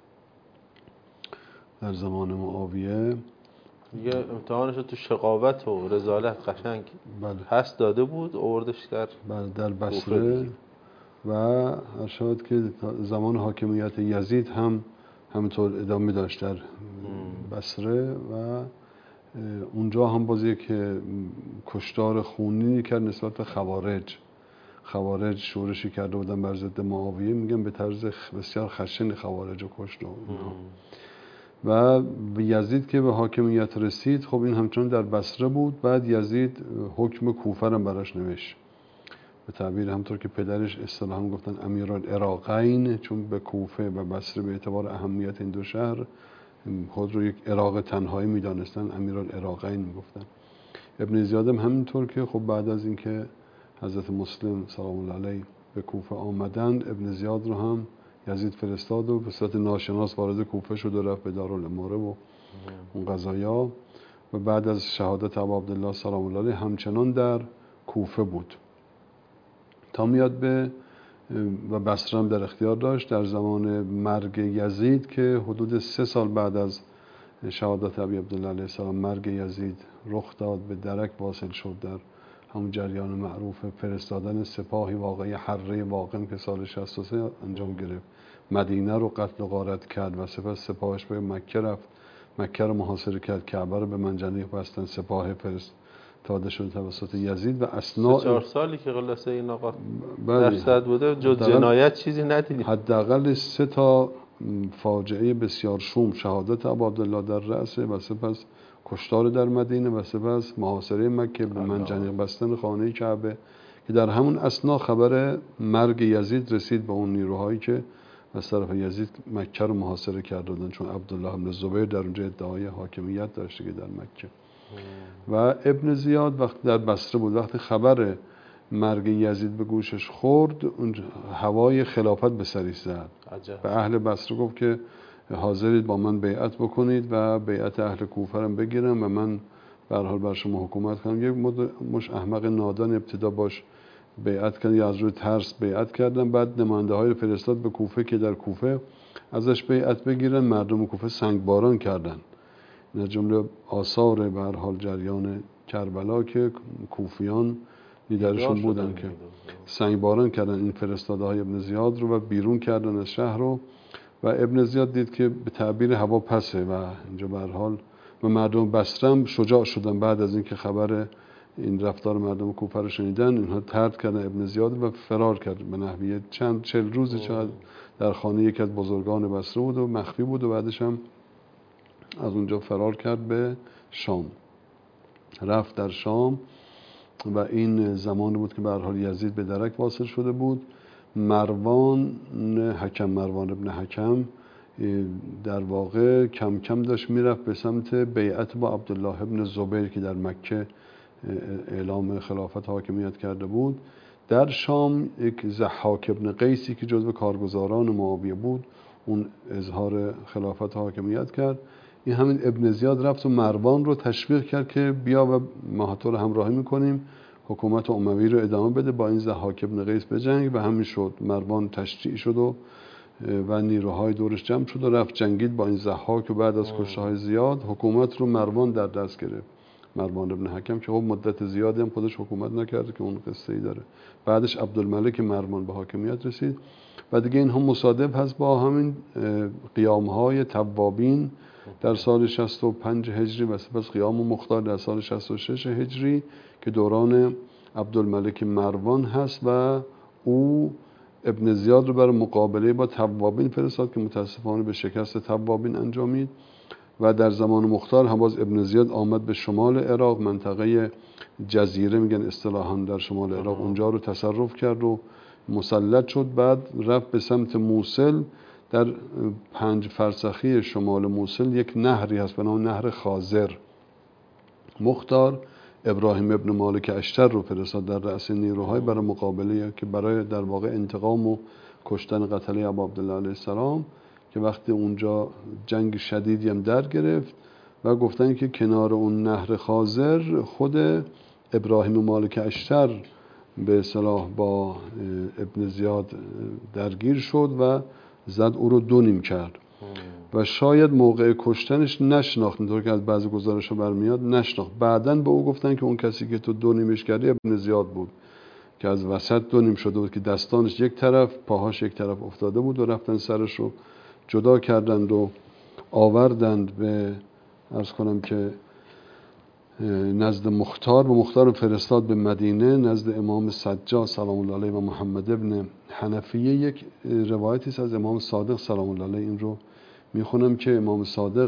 در زمان معاویه. یه امتحانش رو تو شقاوت و رذالت قشنگ پس داده بود، آوردش در در بصره. و ارشاد که زمان حاکمیت یزید هم همینطور ادامه داشت در بصره و اونجا هم باز یک کشتار خونی کرد نسبت به خوارج شورشی کرده بودن بر ضد معاویه، میگن به طرز بسیار خشن خوارج رو کشت. و یزید که به حاکمیت رسید، خب این همچنان در بصره بود. بعد یزید حکم کوفه رو براش نوشت، به تعبیر همطور که پدرش اصطلاحاً گفتن امیرالعراقین، چون به کوفه و بصره به اعتبار اهمیت این دو شهر خود رو یک عراق تنهایی میدانستن، امیرالعراقین میگفتن. ابن زیاد هم همینطور که خب بعد از اینکه حضرت مسلم سلام الله علیه به کوفه آمدند، ابن زیاد رو هم یزید فرستاد و به صورت ناشناس وارد کوفه شد و رفت به دارالاماره و اون قضایا. و بعد از شهادت ابا عبدالله سلام الله علیه همچنان در کوفه بود تا میاد به و بصره هم در اختیار داشت. در زمان مرگ یزید که حدود 3 سال بعد از شهادت ابی عبدالله علیه السلام مرگ یزید رخ داد، به درک واصل شد در همون جریان معروف فرستادن سپاهی واقعی حره واقم که سال 63 انجام گرفت، مدینه رو قتل و غارت کرد و سپس سپاهش به مکه رفت، مکه رو محاصره کرد، کعبه رو به منجنیق بستن، سپاه فرستاده شد توسط یزید. و اثناء 4 سالی که خلاصه این آقا درصد بوده جز جنایت چیزی ندیدیم. حداقل 3 تا فاجعه بسیار شوم، شهادت ابا عبدالله در رأسه و سپس کشتار در مدینه و سپس محاصره مکه، به منجنیق بستن خانه کعبه، که در همون اثنا خبر مرگ یزید رسید به اون نیروهایی که از طرف یزید مکه رو محاصره کرده بودن، چون عبدالله بن زبیر در اونجا ادعای حاکمیت داشته که در مکه. و ابن زیاد وقتی در بصره بود، وقتی خبر مرگ یزید به گوشش خورد، اون هوای خلافت به سرش زد. به اهل بصره گفت که حاضرید با من بیعت بکنید و بیعت اهل کوفه رو بگیرم و من به هر حال بر شما حکومت کنم. یک مش احمق نادان ابتدا باش بیعت کردن یا از روی ترس بیعت کردن. بعد نماینده های فرستاد به کوفه که در کوفه ازش بیعت بگیرن. مردم کوفه سنگباران کردن. این جمله آثار به هر حال جریان کربلا که کوفیان لیدرشون بودن که سنگباران کردن این فرستاده های ابن زیاد رو و بیرون کردن از شهر رو. و ابن زیاد دید که به تعبیر هوا پسه و اینجا به هر حال و مردم بصره هم شجاع شدن. بعد از اینکه خبر این رفتار مردم کوفه رو شنیدن، اینها طرد کردن ابن زیاد و فرار کرد. به نحوی 40 روزی شاید در خانه یکی از بزرگان بصره بود و مخفی بود و بعدش هم از اونجا فرار کرد به شام، رفت در شام. و این زمان بود که به هر حال یزید به درک واصل شده بود. مروان ابن حکم در واقع کم کم داشت میرفت به سمت بیعت با عبدالله ابن زبیر که در مکه اعلام خلافت حاکمیت کرده بود. در شام یک ضحاک ابن قیسی که جزو کارگزاران معاویه بود، اون اظهار خلافت حاکمیت کرد. این همین ابن زیاد رفت و مروان رو تشویق کرد که بیا و ما تو رو همراهی میکنیم، حکومت اموی رو ادامه بده، با این ضحاک ابن قیس بجنگ. و همین شد. مروان تشجیع شد و نیروهای دورش جمع شد و رفت جنگید با این ضحاک و بعد از کشته‌های زیاد حکومت رو مروان در دست گرفت مروان ابن حکم که خب مدت زیادی هم خودش حکومت نکرده که اون قصه ای داره. بعدش عبدالملک مروان به حاکمیت رسید و دیگه اینها مصادف هست با همین قیام‌های توابین در سال 65 هجری و سپس قیام مختار در سال 66 هجری که دوران عبدالملک مروان هست و او ابن زیاد رو برای مقابله با توابین فرستاد که متاسفانه به شکست توابین انجامید و در زمان مختار هم باز ابن زیاد آمد به شمال عراق، منطقه جزیره میگن اصطلاحاً در شمال عراق، اونجا رو تصرف کرد و مسلط شد. بعد رفت به سمت موصل. در 5 فرسخی شمال موصل یک نهری هست به نام نهر خازر. مختار ابراهیم ابن مالک اشتر رو فرستاد در رأس نیروهای برای مقابله که برای در واقع انتقام و کشتن قتله ابا عبدالله علیه السلام، که وقتی اونجا جنگ شدیدی هم در گرفت و گفتن که کنار اون نهر خازر خود ابراهیم مالک اشتر به اصطلاح با ابن زیاد درگیر شد و زد او رو 2 نیم کرد و شاید موقع کشتنش نشناخت، اینطور که از بعضی گزارش‌ها برمیاد نشناخت. بعداً به او گفتن که اون کسی که تو 2 نیمش کردی ابن زیاد بود که از وسط 2 نیم شده بود، که دستانش یک طرف پاهاش یک طرف افتاده بود و رفتن سرش رو جدا کردند و آوردند به عرض کنم که نزد مختار و مختار فرستاد به مدینه نزد امام سجاد سلام الله علیه و محمد ابن حنفیه. یک روایتی است از امام صادق سلام الله علیه، این رو میخونم که امام صادق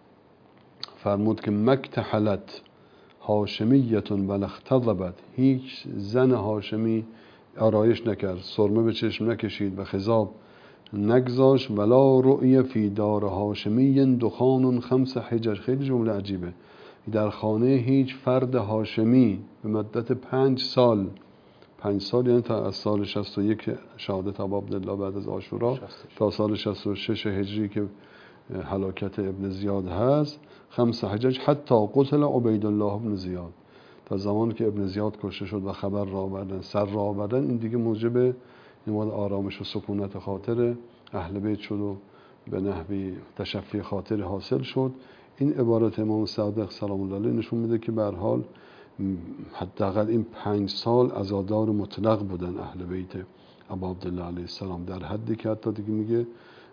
فرمود که مکتحلت هاشمیتون ولا اختضبت، هیچ زن هاشمی آرایش نکرد، سرمه به چشم نکشید و خضاب نگذاش، ولا رؤیه فی دار هاشمی دخان 5 حجج. خیلی جمله عجیبه. در خانه هیچ فرد هاشمی به مدت 5 سال، 5 سال یعنی تا از سال 61 شهادت ابا عبدالله بعد از عاشورا تا سال 66 هجری که هلاکت ابن زیاد هست، 5 حجج حتی قتل عبیدالله ابن زیاد، تا زمانی که ابن زیاد کشته شد و خبر را آوردن، سر را آوردن، این دیگه موجب این آرامش و سکونت خاطر اهل بیت شد و به نحوی تشفی خاطر حاصل شد. این عبارت امام صادق سلام الله علیه نشون میده که به هر حال حداقل این 5 سال عزادار مطلق بودن اهل بیت ابا عبدالله علیه السلام، در حدی که حتی دیگه میگه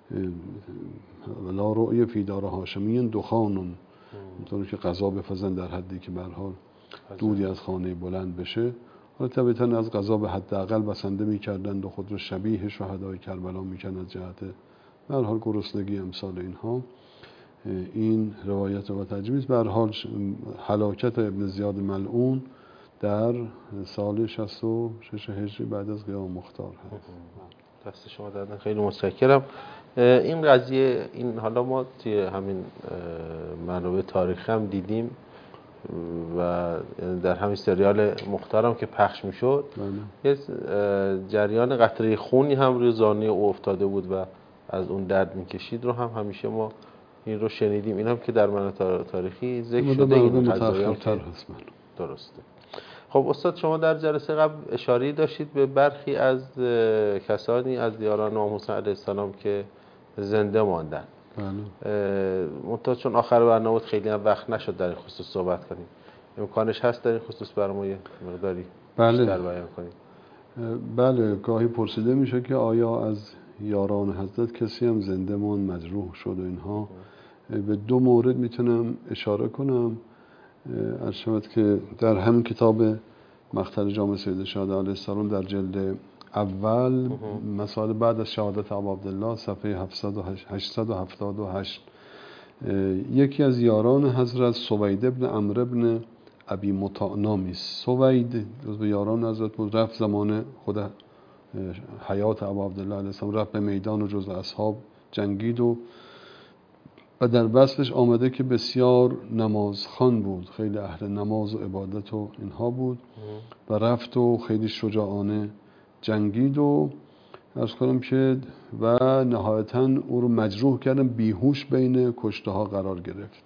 لا رؤیه فی دار هاشمی دخانون، اینطوری که غذا بفزن در حدی که به هر حال دودی از خانه بلند بشه. حالا طبیعتا از غذا به حداقل بسنده میکردند و خود رو شبیه شهدای کربلا میکردند از جهت به هر حال گرسنگی امثال اینها. این روایت و تجویز به هر حال هلاکت ابن زیاد ملعون در سال 66 هجری بعد از قیام مختار هست. دست شما دردن، خیلی متشکرم. این قضیه این حالا ما توی همین منابع تاریخی هم دیدیم و در همین سریال مختارم که پخش میشد یه جریان قطره خونی هم روی زانوی او افتاده بود و از اون درد میکشید رو هم همیشه ما این رو شنیدیم. این هم که در منابع تاریخی ذکر شده، این متأخرتر هست. درسته. خب استاد شما در جلسه قبل اشاره داشتید به برخی از کسانی از یاران امام حسین علیه السلام که زنده ماندن. منتها چون آخر برنامه خیلی هم وقت نشد در این خصوص صحبت کنیم، امکانش هست در این خصوص برای یه مقداری بیشتر بیان کنیم؟ بله، گاهی پرسیده میشه که آیا از یاران حضرت کسی هم زنده ماند، مجروح شد و اینها. به 2 مورد میتونم اشاره کنم. عرض شود که در همین کتاب مقتل جامع سید الشهدا علیه السلام در جلد اول مسائل بعد از شهادت ابا عبدالله صفحه 878 یکی از یاران حضرت سوید ابن عمرو ابن ابی مطاع نامی است. سوید جزو یاران حضرت بود، رفت زمان خود حیات ابا عبدالله علیه السلام رفت به میدان و جزو اصحاب جنگید و در وصفش آمده که بسیار نمازخوان بود، خیلی اهل نماز و عبادت و اینها بود و رفت و خیلی شجاعانه جنگید و عرض کنم که و نهایتاً او رو مجروح کردن، بیهوش بین کشته ها قرار گرفت،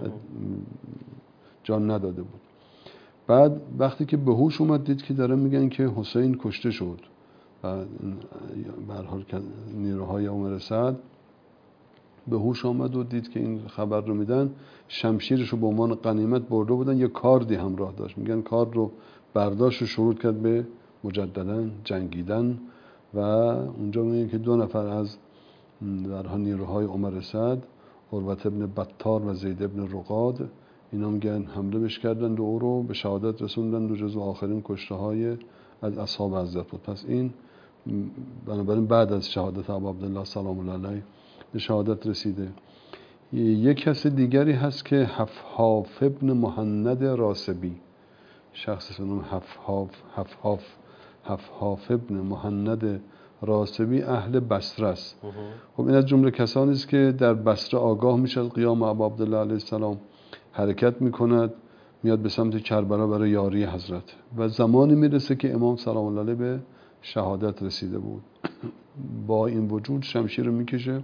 جان نداده بود. بعد وقتی که به هوش اومد دید که داره میگن که حسین کشته شد و به هر حال نیروهای عمر سعد به هوش آمد و دید که این خبر رو میدن، شمشیرش رو به عنوان غنیمت برده بودن، یه کاردی همراه داشت، میگن کارد رو برداشت و شروع کرد به مجددا جنگیدن. و اونجا میگن که 2 نفر از درها نیروهای عمر سعد، عروة ابن بطار و زید ابن رقاد، اینا میگن حمله بش کردن و او رو به شهادت رسوندن و جزو آخرین کشته های از اصحاب حضرت بود. پس این بنابراین بعد از شهادت ابا عبدالله سلام الله علیه به شهادت رسیده. یک کس دیگری هست که حفحاف ابن مهند راسبی، شخص به نام حفحاف ابن مهند راسبی اهل بصره است. خب این از جمله کسانی است که در بصره آگاه میشه از قیام ابا عبدالله علیه السلام، حرکت میکند، میاد به سمت کربلا برای یاری حضرت و زمانی میرسه که امام سلام الله علیه به شهادت رسیده بود. با این وجود شمشیر رو میکشه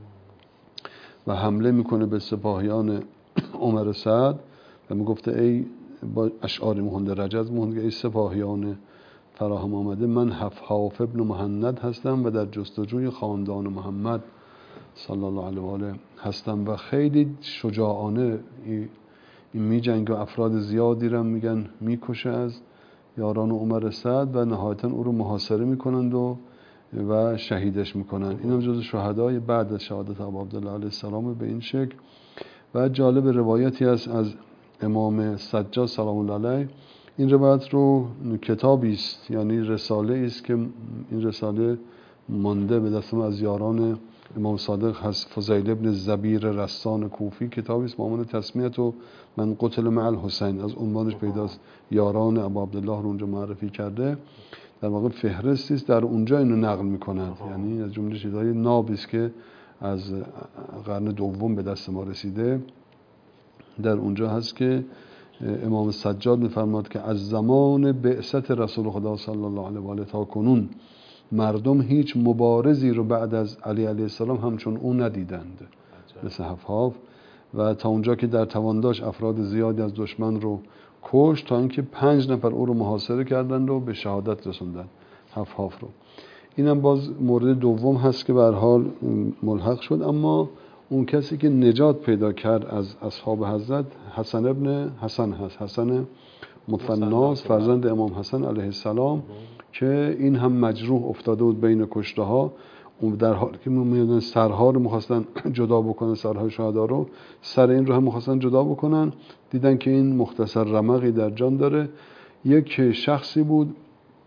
و حمله میکنه به سپاهیان عمر سعد و میگفته ای، با اشعار مهنده رجز مهنده، ای سپاهیان فراهم آمده، من حفحاف ابن مهند هستم و در جستجوی خاندان محمد صلی الله علیه و آله هستم و خیلی شجاعانه این می جنگ و افراد زیادی را میگن میکشه از یاران عمر سعد و نهایتا او رو محاصره میکنند و شهیدش میکنند. این هم جز شهدای بعد از شهادت ابا عبدالله علیه السلام به این شکل. و جالب روایتی است از امام سجاد سلام الله علیه، این روایت رو کتابی است، یعنی رساله است که این رساله مانده به دست از یاران امام صادق هست، فضیل ابن زبیر رسان کوفی، کتابی است با عنوان تسمیت و من قتل مع الحسین، از عنوانش پیداست، یاران ابا عبدالله رو اونجا معرفی کرده، در واقع فهرستی است، در اونجا اینو نقل میکنند. یعنی از جمله چیزهای نابی است که از قرن دوم به دست ما رسیده. در اونجا هست که امام سجاد میفرماد که از زمان بعثت رسول خدا صلی الله علیه و آله تا کنون مردم هیچ مبارزی رو بعد از علی علیه السلام همچون او ندیدند، مثل حفحاف، و تا اونجا که در توان داشت افراد زیادی از دشمن رو کشت تا اینکه 5 نفر او رو محاصره کردند و به شهادت رسوندند حفحاف رو. اینم باز مورد دوم هست که به هر حال ملحق شد. اما اون کسی که نجات پیدا کرد از اصحاب حضرت حسن ابن حسن هست، حسن مثناس، فرزند امام حسن علیه السلام، که این هم مجروح افتاده بود بین کشته ها. اون در حالی که میادن سرها رو میخواستن جدا بکنن، سرهای شهدا رو، سر این رو هم میخواستن جدا بکنن، دیدن که این مختصر رمقی در جان داره. یک شخصی بود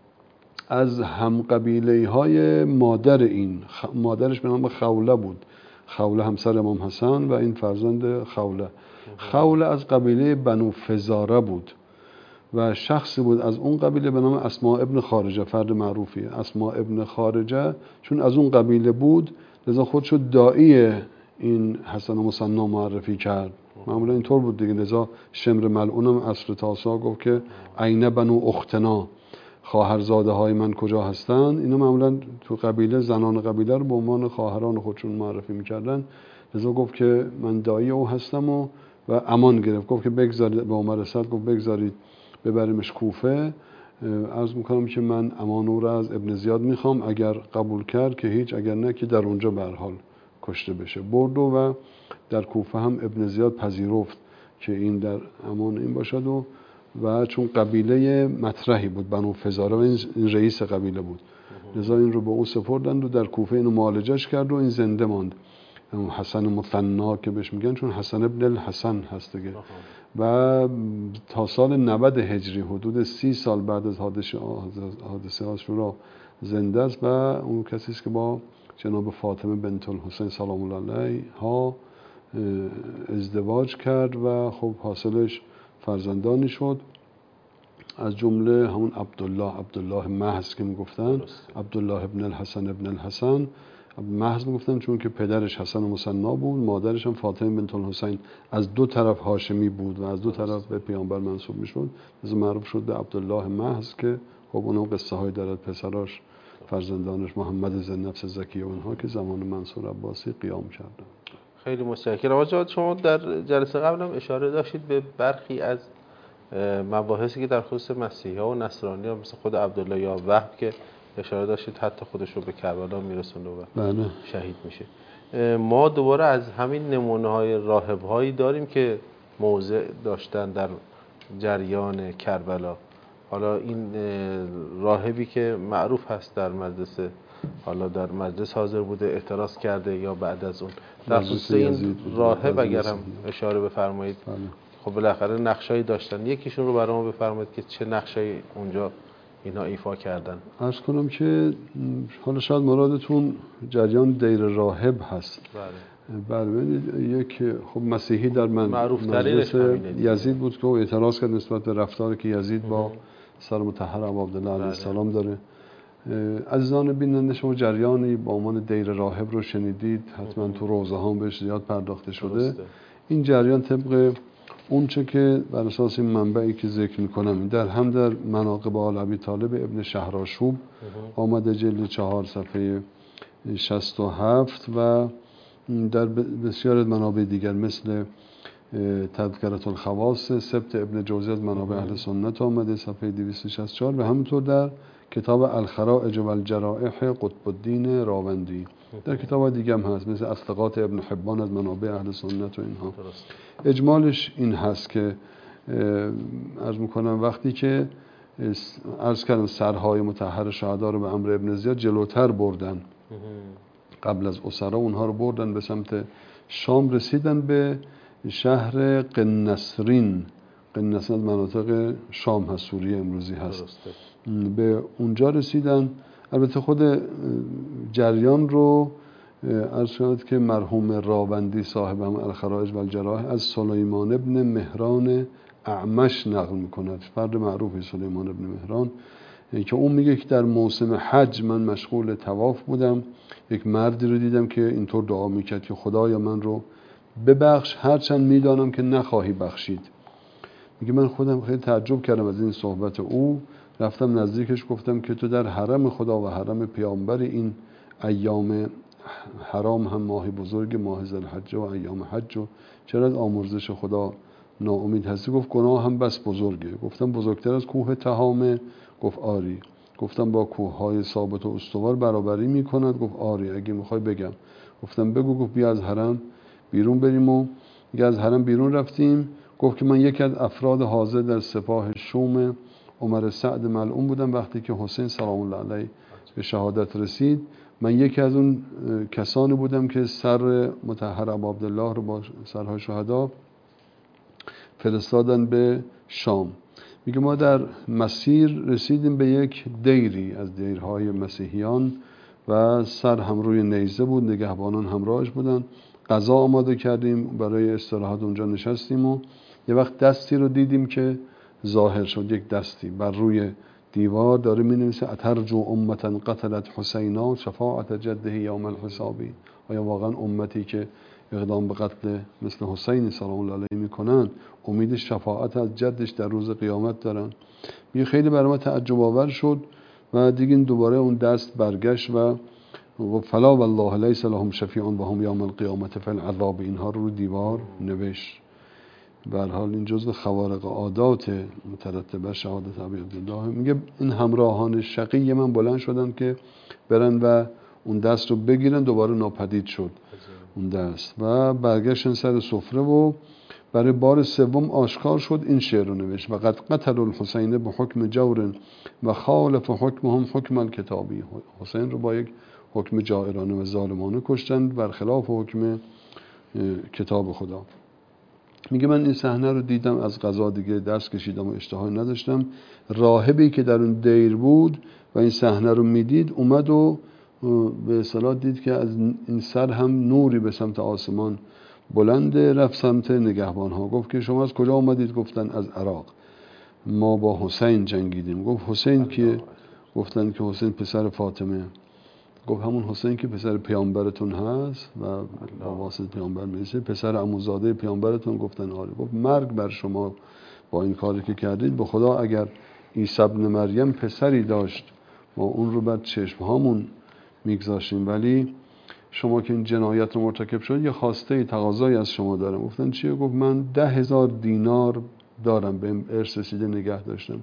از هم قبیله های مادر این، مادرش به نام خوله بود، خوله همسر امام حسن و این فرزند خوله. خوله از قبیله بنو فزاره بود و شخصی بود از اون قبیله به نام اسماء ابن خارجه، فرد معروفی. اسماء ابن خارجه چون از اون قبیله بود لذا خودشو داعی این حسن مثنا معرفی کرد. معمولا اینطور بود دیگه، لذا شمر ملعونم عصر تاسع گفت که عین بنو اختنا، خواهرزاده های من کجا هستن. اینا معمولا تو قبیله زنان قبیله رو به عنوان خواهران خودشون معرفی میکردن. لذا گفت که من دایی او هستم و امان گرفت، گفت که بگذارید، به عمر سعد گفت بگذارید ببریمش کوفه. عرض میکنم که من امان او را از ابن زیاد میخوام، اگر قبول کرد که هیچ، اگر نه که در اونجا به هر حال کشته بشه. برد و در کوفه هم ابن زیاد پذیرفت که این در امان این باشد و چون قبیله مطرحی بود بنو فزاره و این رئیس قبیله بود، لذا این رو به او سپردند و در کوفه اینو معالجش کرد و این زنده ماند. حسن مثنا که بهش میگن چون حسن ابن الحسن هست دیگه. و تا سال 90 هجری، حدود 30 سال بعد از حادثه عاشورا زنده است و اون کسی است که با جناب فاطمه بنت الحسین سلام الله علیها ازدواج کرد و خب حاصلش فرزندانی شد، از جمله همون عبدالله محض که میگفتن، عبدالله ابن الحسن ابن الحسن محض میگفتن چون که پدرش حسن مثنا بود، مادرش هم فاطمه بنت الحسین، از 2 طرف هاشمی بود و از 2 طرف به پیامبر منسوب میشد، از معروف شد به عبدالله محض که خب اونم قصه های دارد، پسراش فرزندانش محمد ذوالنفس زکیه و اونها که زمان منصور عباسی قیام کردن. خیلی متشکرم. آقا شما در جلسه قبل هم اشاره داشتید به برخی از مباحثی که در خصوص مسیحی ها و نصرانی ها مثل خود عبدالله یا وهب که اشاره داشتید حتی خودش رو به کربلا میرسونه و بله. شهید میشه. ما دوباره از همین نمونه های راهب هایی داریم که موضع داشتن در جریان کربلا. حالا این راهبی که معروف هست در مجلس، حالا در مجلس حاضر بوده اعتراض کرده یا بعد از اون، در خصوص این راهب اگر هم اشاره بفرمایید. بله. خب بالاخره نقشایی داشتن، یکیشون رو برای ما بفرمایید که چه نقشایی اونجا اینا ایفا کردن. عرض کنم که حالا شاید مرادتون جریان دیر راهب هست. بله. یک خب مسیحی در مجلس یزید بود که او اعتراض کرد نسبت به رفتاری که یزید با سر مطهر ابو عبدالله علیه السلام داره. عزیزان بیننده شما جریانی با عنوان دیر راهب رو شنیدید، حتما تو روزه ها بهش زیاد پرداخته شده. درسته. این جریان طبق اون چه که بر اساس این منبعی که ذکر میکنم هم در مناقب آل ابی طالب ابن شهرآشوب آمده جلد 4 صفحه 67 و در بسیار منابع دیگر مثل تذکرة الخواص سبت ابن جوزی از منابع اهل سنت آمده صفحه 264 و همینطور در کتاب الخرائج و الجرائح قطب الدین راوندی. در کتاب دیگه هم هست مثل اصدقات ابن حبان از منابع اهل سنت و اینها. اجمالش این هست که عرض میکنم وقتی که عرض کردم سرهای مطهر شهدا رو به امر ابن زیاد جلوتر بردن، قبل از اسرا اونها رو بردن به سمت شام، رسیدن به شهر قنسرین. قنسرین مناطق شام هست، سوریه امروزی هست. درسته. به اونجا رسیدن. البته خود جریان رو عرض شد که مرحوم راوندی صاحب هم الخرائج و الجرائح از سلیمان ابن مهران اعمش نقل میکند، فرد معروفی سلیمان ابن مهران، که اون میگه که در موسم حج من مشغول طواف بودم، یک مردی رو دیدم که اینطور دعا میکرد که خدایا من رو ببخش هرچند میدانم که نخواهی بخشید. میگه من خودم خیلی تعجب کردم از این صحبت او، رفتم نزدیکش گفتم که تو در حرم خدا و حرم پیامبر این ایام حرام هم ماه بزرگ ماه ذوالحجه و ایام حج و چرا از آمرزش خدا ناامید هستی؟ گفت گناه هم بس بزرگه. گفتم بزرگتر از کوه تهامه؟ گفت آری. گفتم با کوههای ثابت و استوار برابری میکند؟ گفت آری. اگه میخوای بگم. گفتم بگو. گفت بیا از حرم بیرون بریم و دیگه از حرم بیرون رفتیم. گفت که من یکی از افراد حاضر در سپاه شوم عمر سعد ملعون بودم وقتی که حسین سلام الله علیه به شهادت رسید. من یکی از اون کسانی بودم که سر مطهر ابو عبدالله رو با سرهای شهدا فرستادن به شام. میگه ما در مسیر رسیدیم به یک دیری از دیرهای مسیحیان و سر هم روی نیزه بود، نگهبانان همراهش بودن. غذا آماده کردیم، برای استراحت اونجا نشستیم و یه وقت دستی رو دیدیم که ظاهر شد، یک دستی بر روی دیوار داره می نویسه اترجو امتا قتلت حسینا شفاعت جده یوم الحسابی. آیا واقعا امتی که اقدام به قتل مثل حسین سلام الله علیه میکنن امید شفاعت از جدش در روز قیامت دارن؟ میگه خیلی برای ما تعجب آور شد و دیگه دوباره اون دست برگشت و فلا والله لیس لهم شفیع و هم یوم القیامت فی العذاب، اینها رو دیوار نوشت. به هر حال این جزء خوارق عادات مترتب بر شهادت ابی عبدالله. میگه این همراهان شقی من بلند شدن که برن و اون دست رو بگیرن، دوباره ناپدید شد اون دست و برگشتن سر سفره و برای بار سوم آشکار شد این شعر رو نوشت: و قد قتل الحسین به حکم جور و خالف حکمهم حکم الکتابی. حسین رو با یک حکم جائرانه و ظالمانه کشتند برخلاف حکم کتاب خدا. میگه من این صحنه رو دیدم، از قضا دیگه دست کشیدم و اشتهایی نداشتم. راهبی که در اون دیر بود و این صحنه رو میدید اومد و به اصطلاح دید که از این سر هم نوری به سمت آسمان بلنده، رفت سمت نگهبان ها. گفت که شما از کجا اومدید؟ گفتن از عراق، ما با حسین جنگیدیم. گفت حسین که؟ گفتن که حسین پسر فاطمه. گفت همون حسین که پسر پیامبرتون هست و با واسطه پیامبر میرسه، پسر عموزاده پیامبرتون؟ گفتن آره. گفت مرگ بر شما با این کاری که کردید. به خدا اگر عیسی ابن مریم پسری داشت ما اون رو بر چشم هامون میگذاشتیم، ولی شما که این جنایت رو مرتکب شد یه خواسته تقاضایی از شما دارم. گفتن چیه؟ گفت من 10,000 دینار دارم، بهم ارث رسیده نگه داشتم،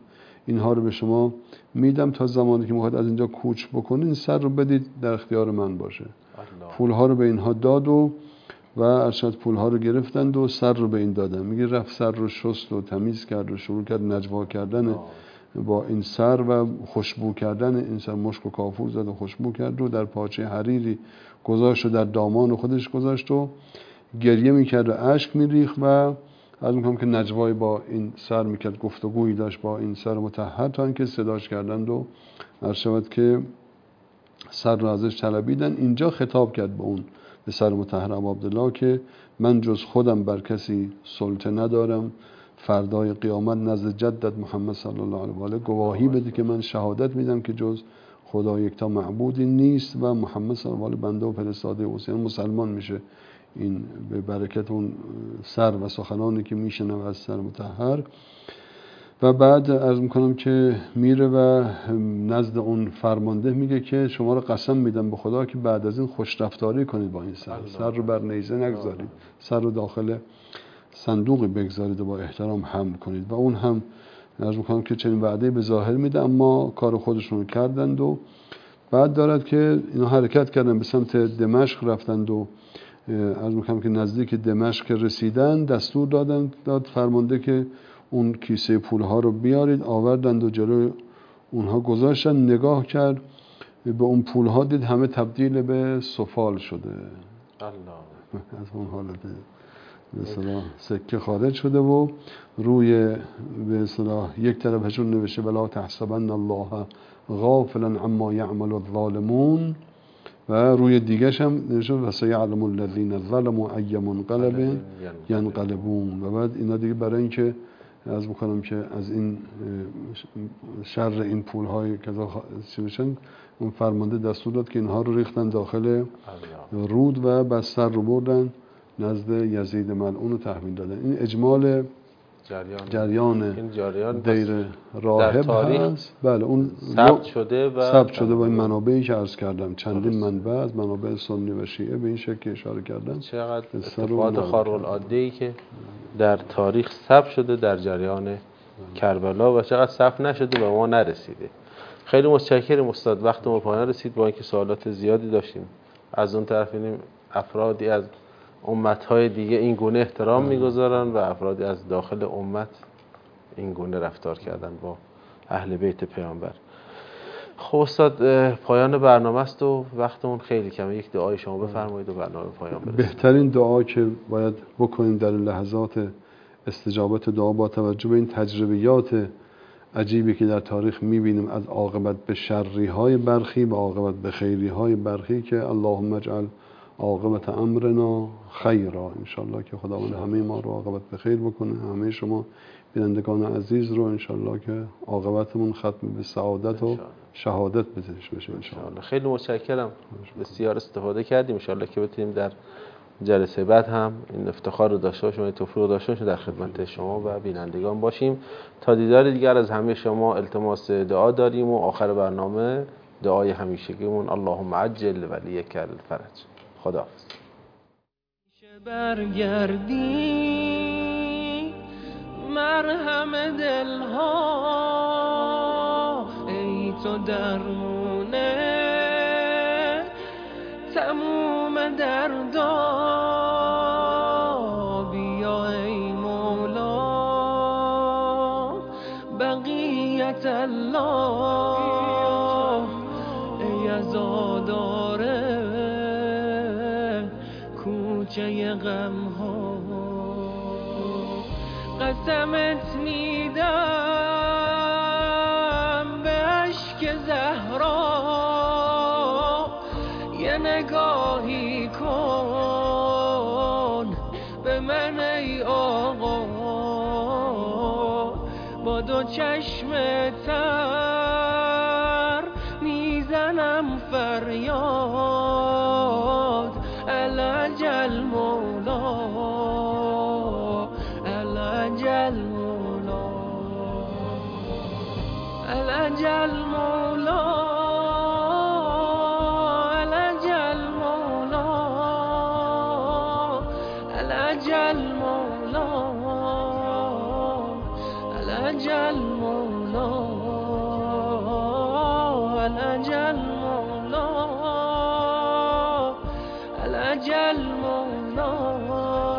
اینها رو به شما میدم تا زمانی که میخواید از اینجا کوچ بکنین سر رو بدید در اختیار من باشه. پولها رو به اینها داد و ارشد پولها رو گرفتند و سر رو به این دادن. میگه رفت سر رو شست و تمیز کرد و شروع کرد نجوا کردن با این سر و خوشبو کردن این سر، مشک و کافور زد و خوشبو کرد و در پاچه حریری گذاشت و در دامان خودش گذاشت و گریه میکرد و اشک میریخت و از میکنم که نجوای با این سر میکرد، گفتگویی داشت با این سر مطهر تا اینکه صداش کردند و عرض شود که سر رو ازش طلبیدن. اینجا خطاب کرد به اون به سر مطهر ابا عبدالله که من جز خودم بر کسی سلطه ندارم، فردای قیامت نزد جدت محمد صلی الله علیه و آله گواهی بده که من شهادت میدم که جز خدا یکتا معبودی نیست و محمد صلی الله علیه و آله بنده و فرستاده اوست. یعنی مسلمان میشه این به برکت اون سر و سخنانی که میشنم از سر مطهر. و بعد عرض میکنم که میره و نزد اون فرمانده میگه که شما رو قسم میدم به خدا که بعد از این خوش رفتاری کنید با این سر رو بر نیزه نگذارید، سر رو داخل صندوقی بگذارید و با احترام حمل کنید. و اون هم عرض میکنم که چنین وعده به ظاهر میده، اما کار خودشون رو کردند و بعد دارد که اینا حرکت کردن به سمت دمشق رفتند و عرض میکنم که نزدیک دمشق رسیدن دستور داد فرمانده که اون کیسه پولها رو بیارید. آوردند و جلوی اونها گذاشتن، نگاه کرد به اون پولها، دید همه تبدیل به سفال شده. الله از اون حالت به اصطلاح سکه خارج شده و روی به اصطلاح یک طرفشون نوشته ولا تحسبن الله غافلا عما یعمل الظالمون و روی دیگه‌ش هم نوشته وسيعلم الذين ظلموا ای منقلب ینقلبون. و بعد اینا دیگه برای اینکه از بکنم که از این شر این پول‌های که چیشن، اون فرمانده دستور داد که اینها رو ریختن داخل رود و بعد سر رو بردن نزد یزید ملعون رو تحویل دادن. این اجمال جریان دیر راهب هست. بله اون ثبت شده با این منابعی که عرض کردم، چندین منبع از منابع سنی و شیعه به این شکل اشاره کردن. چقدر اتفاقات خارق‌العاده‌ای که در تاریخ ثبت شده در جریان کربلا و چقدر ثبت نشده و ما نرسیده. خیلی متشکرم استاد، وقت ما پایان رسید. با اینکه سوالات زیادی داشتیم، از اون طرف اینیم افرادی از امت‌های دیگه این گونه احترام می‌گذارن و افرادی از داخل امت این گونه رفتار کردن با اهل بیت پیامبر. خب استاد پایان برنامه است و وقتمون خیلی کمه، یک دعای شما بفرمایید و برنامه پایان برسید. بهترین دعا که باید بکنیم در لحظات استجابت دعا با توجه به این تجربیات عجیبی که در تاریخ می‌بینیم از عاقبت به شری‌های برخی و عاقبت به خیری‌های برخی، که اللهم اجعل عاقبت امرنا خیرا، انشالله که خداوند همه ما رو عاقبت به خیر بکنه، همه شما بینندگان عزیز رو انشالله که عاقبتمون ختم به سعادت و شهادت بشه انشالله. خیلی متشکرم، بسیار استفاده کردیم. انشالله که بتونیم در جلسه بعد هم این افتخار رو داشته باشیم، این توفیق رو داشته باشیم در خدمت شما و بینندگان باشیم. تا دیدار دیگر از همه شما التماس دعا داریم و آخر برنامه دعای همیشگیمون اللهم عجل ولیک الفرج. خداحافظ. برگردی مرهم دلها، ای تو درمونه تموم دردا، بیا ای مولا بقیت الله، ای عزاداره کوچه غم ها، قسمت میدم به اشک زهرا، یه نگاهی کن به من ای آقا، با دو چشم تر میزنم فریاد العجل مولا، العجل مولا، العجل مولا، العجل مولا، العجل مولا، العجل مولا. مولا الأجل مولا الأجل مولا